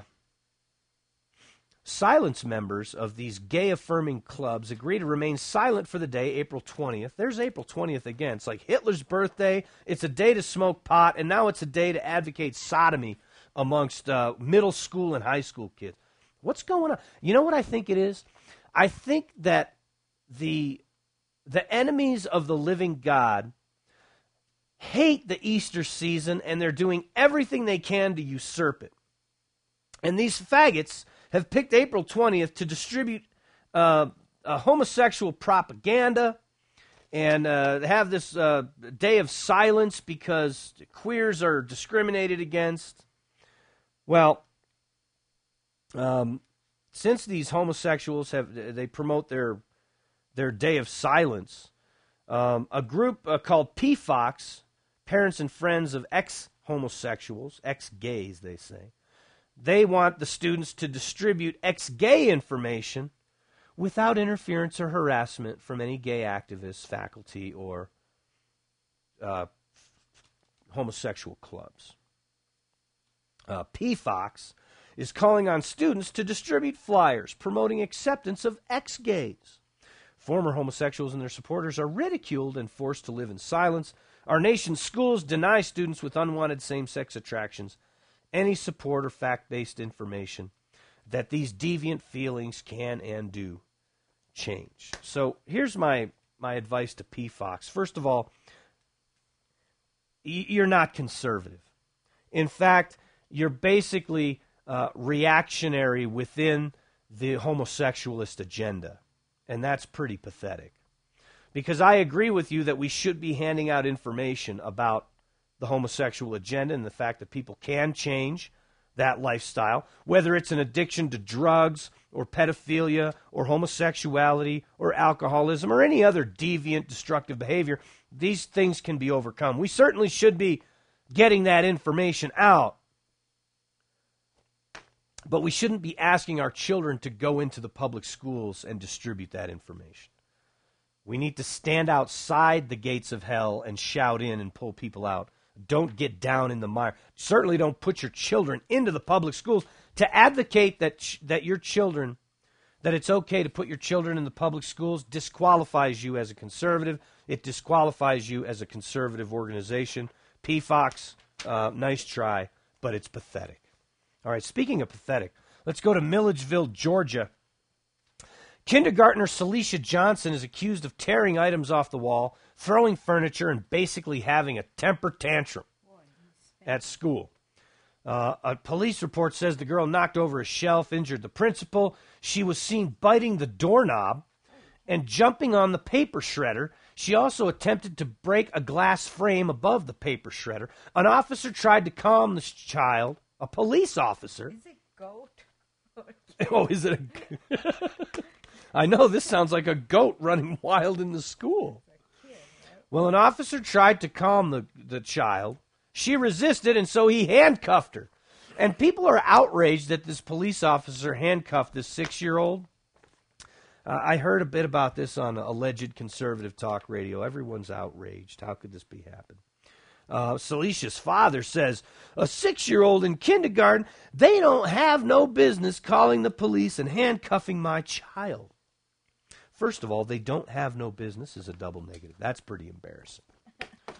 Silence members of these gay-affirming clubs agree to remain silent for the day, April twentieth. There's April twentieth again. It's like Hitler's birthday. It's a day to smoke pot, and now it's a day to advocate sodomy amongst uh, middle school and high school kids. What's going on? You know what I think it is? I think that the the enemies of the living God hate the Easter season, and they're doing everything they can to usurp it. And these faggots have picked April twentieth to distribute uh, a homosexual propaganda and uh, have this uh, day of silence because queers are discriminated against. Well, um, since these homosexuals have they promote their their day of silence, um, a group uh, called P F O X, Parents and Friends of Ex-Homosexuals, ex-gays, they say. They want the students to distribute ex-gay information without interference or harassment from any gay activists, faculty, or uh, homosexual clubs. Uh, P F O X is calling on students to distribute flyers promoting acceptance of ex-gays. Former homosexuals and their supporters are ridiculed and forced to live in silence. Our nation's schools deny students with unwanted same-sex attractions any support or fact-based information that these deviant feelings can and do change. So here's my, my advice to P F O X. First of all, y- you're not conservative. In fact, you're basically uh, reactionary within the homosexualist agenda, and that's pretty pathetic. Because I agree with you that we should be handing out information about the homosexual agenda and the fact that people can change that lifestyle, whether it's an addiction to drugs or pedophilia or homosexuality or alcoholism or any other deviant, destructive behavior. These things can be overcome. We certainly should be getting that information out, but we shouldn't be asking our children to go into the public schools and distribute that information. We need to stand outside the gates of hell and shout in and pull people out. Don't get down in the mire. Certainly don't put your children into the public schools. To advocate that ch- that your children, that it's okay to put your children in the public schools disqualifies you as a conservative. It disqualifies you as a conservative organization. P F O X, uh, nice try, but it's pathetic. All right, speaking of pathetic, let's go to Milledgeville, Georgia. Kindergartner Celicia Johnson is accused of tearing items off the wall, throwing furniture, and basically having a temper tantrum at school. Uh, a police report says the girl knocked over a shelf, injured the principal. She was seen biting the doorknob and jumping on the paper shredder. She also attempted to break a glass frame above the paper shredder. An officer tried to calm the child, a police officer. Is it goat? Oh, is it a... I know, this sounds like a goat running wild in the school. Well, an officer tried to calm the, the child. She resisted, and so he handcuffed her. And people are outraged that this police officer handcuffed this six-year-old. Uh, I heard a bit about this on alleged conservative talk radio. Everyone's outraged. How could this be happening? Uh, Celicia's father says, a six-year-old in kindergarten, they don't have no business calling the police and handcuffing my child. First of all, they don't have no business is a double negative. That's pretty embarrassing.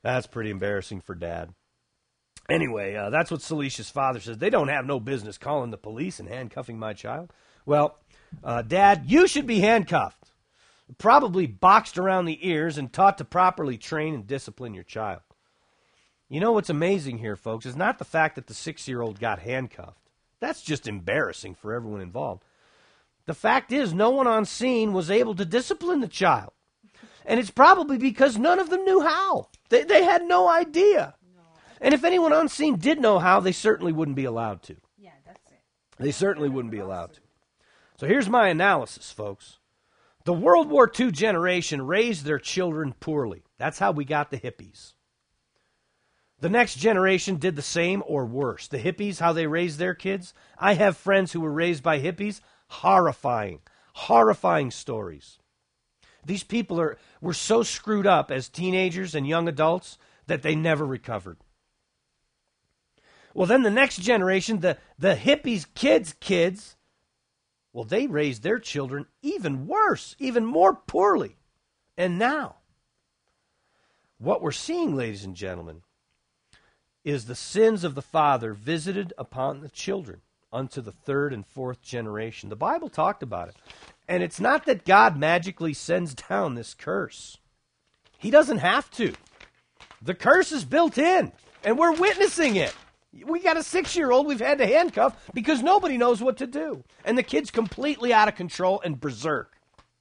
That's pretty embarrassing for Dad. Anyway, uh, that's what Celicia's father says. They don't have no business calling the police and handcuffing my child. Well, uh, Dad, you should be handcuffed, probably boxed around the ears and taught to properly train and discipline your child. You know what's amazing here, folks, is not the fact that the six-year-old got handcuffed. That's just embarrassing for everyone involved. The fact is, no one on scene was able to discipline the child. And it's probably because none of them knew how. They, they had no idea. No. And if anyone on scene did know how, they certainly wouldn't be allowed to. Yeah, that's it. They certainly wouldn't be allowed to. So here's my analysis, folks. The World War Two generation raised their children poorly. That's how we got the hippies. The next generation did the same or worse. The hippies, how they raised their kids. I have friends who were raised by hippies. Horrifying, horrifying stories. These people are were so screwed up as teenagers and young adults that they never recovered. Well, then the next generation, the, the hippies' kids' kids, well, they raised their children even worse, even more poorly. And now, what we're seeing, ladies and gentlemen, is the sins of the father visited upon the children unto the third and fourth generation. The Bible talked about it. And it's not that God magically sends down this curse. He doesn't have to. The curse is built in, and we're witnessing it. We got a six-year-old we've had to handcuff because nobody knows what to do. And the kid's completely out of control and berserk.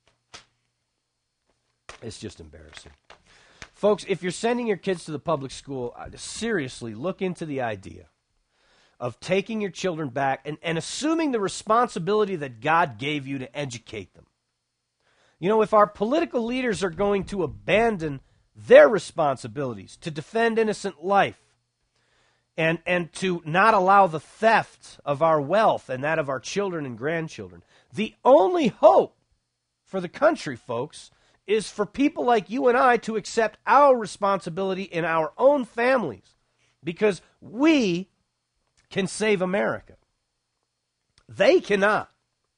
It's just embarrassing. Folks, if you're sending your kids to the public school, seriously look into the idea of taking your children back and, and assuming the responsibility that God gave you to educate them. You know, if our political leaders are going to abandon their responsibilities to defend innocent life and, and to not allow the theft of our wealth and that of our children and grandchildren, the only hope for the country, folks, is for people like you and I to accept our responsibility in our own families, because we can save America. They cannot.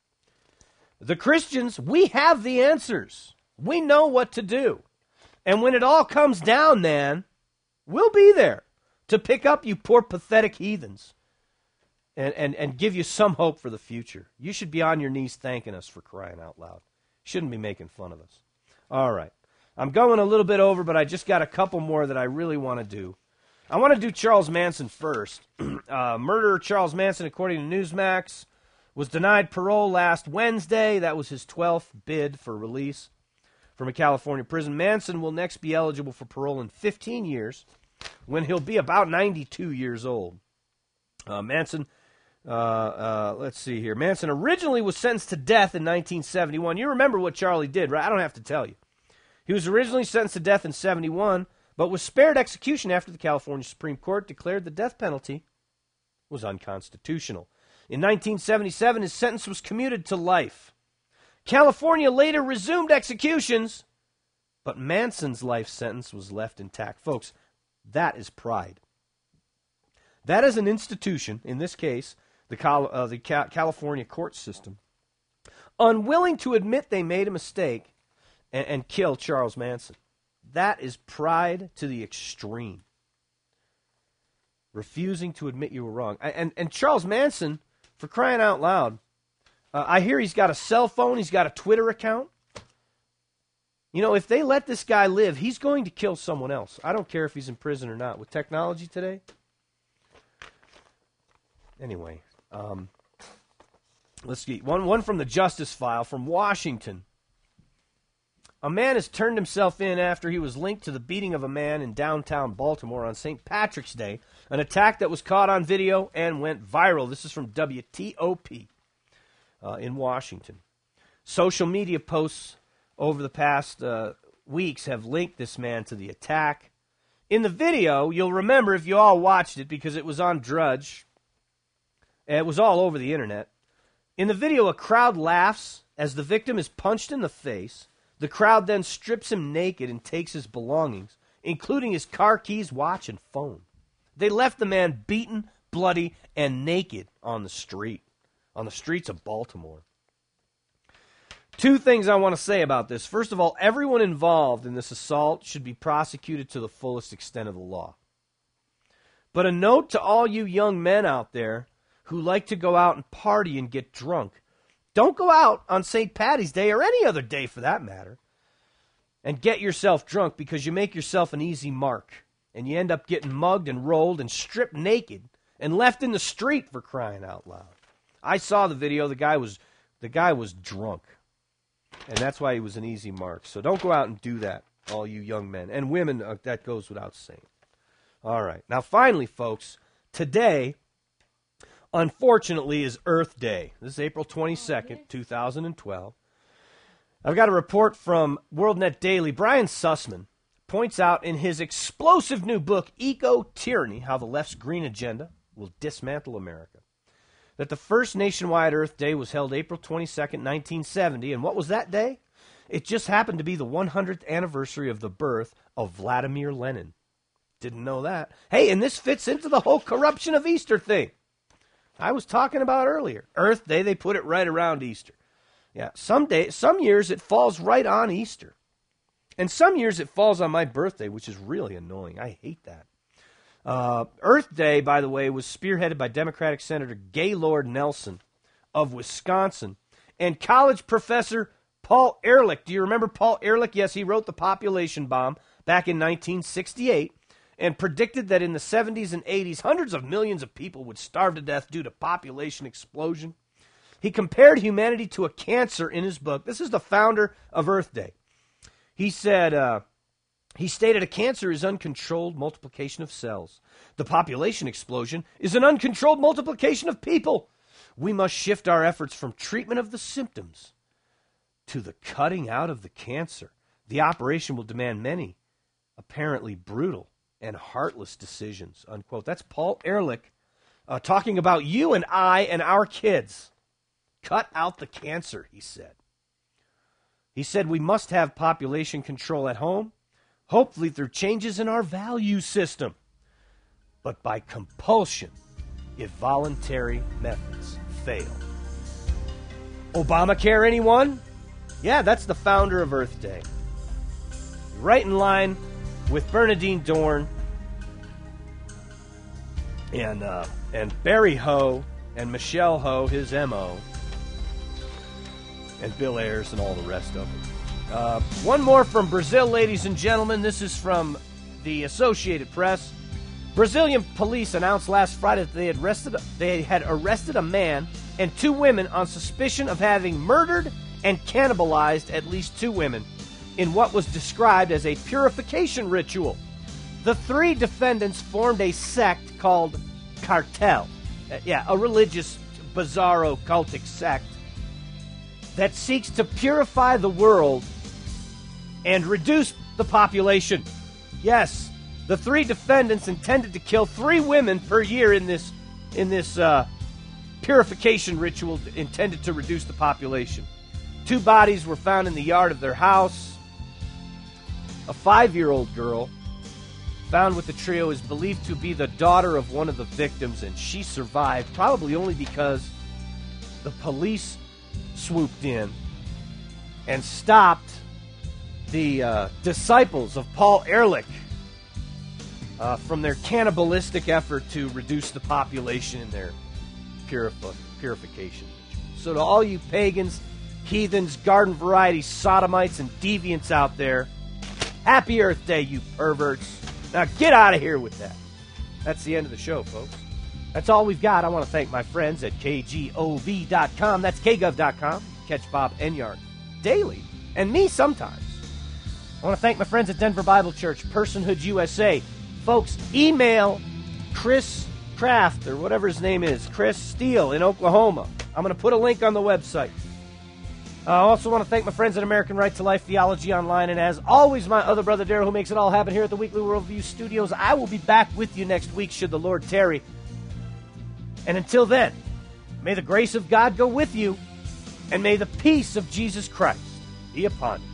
The Christians, we have the answers. We know what to do. And when it all comes down, then, we'll be there to pick up you poor pathetic heathens and, and, and give you some hope for the future. You should be on your knees thanking us for crying out loud. Shouldn't be making fun of us. All right. I'm going a little bit over, but I just got a couple more that I really want to do. I want to do Charles Manson first. uh, murderer Charles Manson, according to Newsmax, was denied parole last Wednesday. That was his twelfth bid for release from a California prison. Manson will next be eligible for parole in fifteen years when he'll be about ninety-two years old. Uh, Manson, uh, uh, let's see here. Manson originally was sentenced to death in nineteen seventy-one. You remember what Charlie did, right? I don't have to tell you. He was originally sentenced to death in seventy-one, but was spared execution after the California Supreme Court declared the death penalty was unconstitutional. In nineteen seventy-seven, his sentence was commuted to life. California later resumed executions, but Manson's life sentence was left intact. Folks, that is pride. That is an institution, in this case, the, Cal- uh, the Ca- California court system, unwilling to admit they made a mistake and, and kill Charles Manson. That is pride to the extreme. Refusing to admit you were wrong. And, and Charles Manson, for crying out loud, uh, I hear he's got a cell phone, he's got a Twitter account. You know, if they let this guy live, he's going to kill someone else. I don't care if he's in prison or not. With technology today. Anyway, um, let's see. One, one from the Justice File from Washington. A man has turned himself in after he was linked to the beating of a man in downtown Baltimore on Saint Patrick's Day, an attack that was caught on video and went viral. This is from W T O P uh, in Washington. Social media posts over the past uh, weeks have linked this man to the attack. In the video, you'll remember if you all watched it because it was on Drudge. It was all over the internet. In the video, a crowd laughs as the victim is punched in the face. The crowd then strips him naked and takes his belongings, including his car keys, watch, and phone. They left the man beaten, bloody, and naked on the street, on the streets of Baltimore. Two things I want to say about this. First of all, everyone involved in this assault should be prosecuted to the fullest extent of the law. But a note to all you young men out there who like to go out and party and get drunk. Don't go out on Saint Patty's Day, or any other day for that matter, and get yourself drunk, because you make yourself an easy mark. And you end up getting mugged and rolled and stripped naked and left in the street, for crying out loud. I saw the video. The guy was the guy was drunk. And that's why he was an easy mark. So don't go out and do that, all you young men. And women, uh, that goes without saying. All right. Now, finally, folks, today, unfortunately, is Earth Day. This is April twenty-second, two thousand twelve. I've got a report from WorldNet Daily. Brian Sussman points out in his explosive new book, Eco-Tyranny, How the Left's Green Agenda Will Dismantle America, that the first nationwide Earth Day was held April twenty-second, nineteen seventy. And what was that day? It just happened to be the one hundredth anniversary of the birth of Vladimir Lenin. Didn't know that. Hey, and this fits into the whole corruption of Easter thing I was talking about earlier. Earth Day, they put it right around Easter. Yeah, some day, some years it falls right on Easter. And some years it falls on my birthday, which is really annoying. I hate that. Uh, Earth Day, by the way, was spearheaded by Democratic Senator Gaylord Nelson of Wisconsin and college professor Paul Ehrlich. Do you remember Paul Ehrlich? Yes, he wrote The Population Bomb back in nineteen sixty-eight and predicted that in the seventies and eighties, hundreds of millions of people would starve to death due to population explosion. He compared humanity to a cancer in his book. This is the founder of Earth Day. He said, uh, he stated a cancer is uncontrolled multiplication of cells. The population explosion is an uncontrolled multiplication of people. We must shift our efforts from treatment of the symptoms to the cutting out of the cancer. The operation will demand many, apparently brutal and heartless decisions, unquote. That's Paul Ehrlich uh, talking about you and I and our kids. Cut out the cancer, he said. He said we must have population control at home, hopefully through changes in our value system, but by compulsion if voluntary methods fail. Obamacare, anyone? Yeah, that's the founder of Earth Day. Right in line with Bernadine Dorn and uh, and Barry Ho and Michelle Ho, his M O, and Bill Ayers and all the rest of them. Uh, one more from Brazil, ladies and gentlemen. This is from the Associated Press. Brazilian police announced last Friday that they had arrested, they had arrested a man and two women on suspicion of having murdered and cannibalized at least two women in what was described as a purification ritual. The three defendants formed a sect called Cartel. Uh, yeah, a religious, bizarro, cultic sect that seeks to purify the world and reduce the population. Yes, the three defendants intended to kill three women per year in this in this uh, purification ritual intended to reduce the population. Two bodies were found in the yard of their house. A five-year-old girl found with the trio is believed to be the daughter of one of the victims, and she survived, probably only because the police swooped in and stopped the uh, disciples of Paul Ehrlich uh, from their cannibalistic effort to reduce the population in their purif- purification ritual. So to all you pagans, heathens, garden variety sodomites, and deviants out there, happy Earth Day, you perverts. Now get out of here with that. That's the end of the show, folks. That's all we've got. I want to thank my friends at K G O V dot com. That's K Gov dot com. Catch Bob Enyart daily, and me sometimes. I want to thank my friends at Denver Bible Church, Personhood U S A. Folks, email Chris Kraft, or whatever his name is, Chris Steele in Oklahoma. I'm going to put a link on the website. I also want to thank my friends at American Right to Life Theology Online, and as always, my other brother Daryl, who makes it all happen here at the Weekly Worldview Studios. I will be back with you next week, should the Lord tarry. And until then, may the grace of God go with you, and may the peace of Jesus Christ be upon you.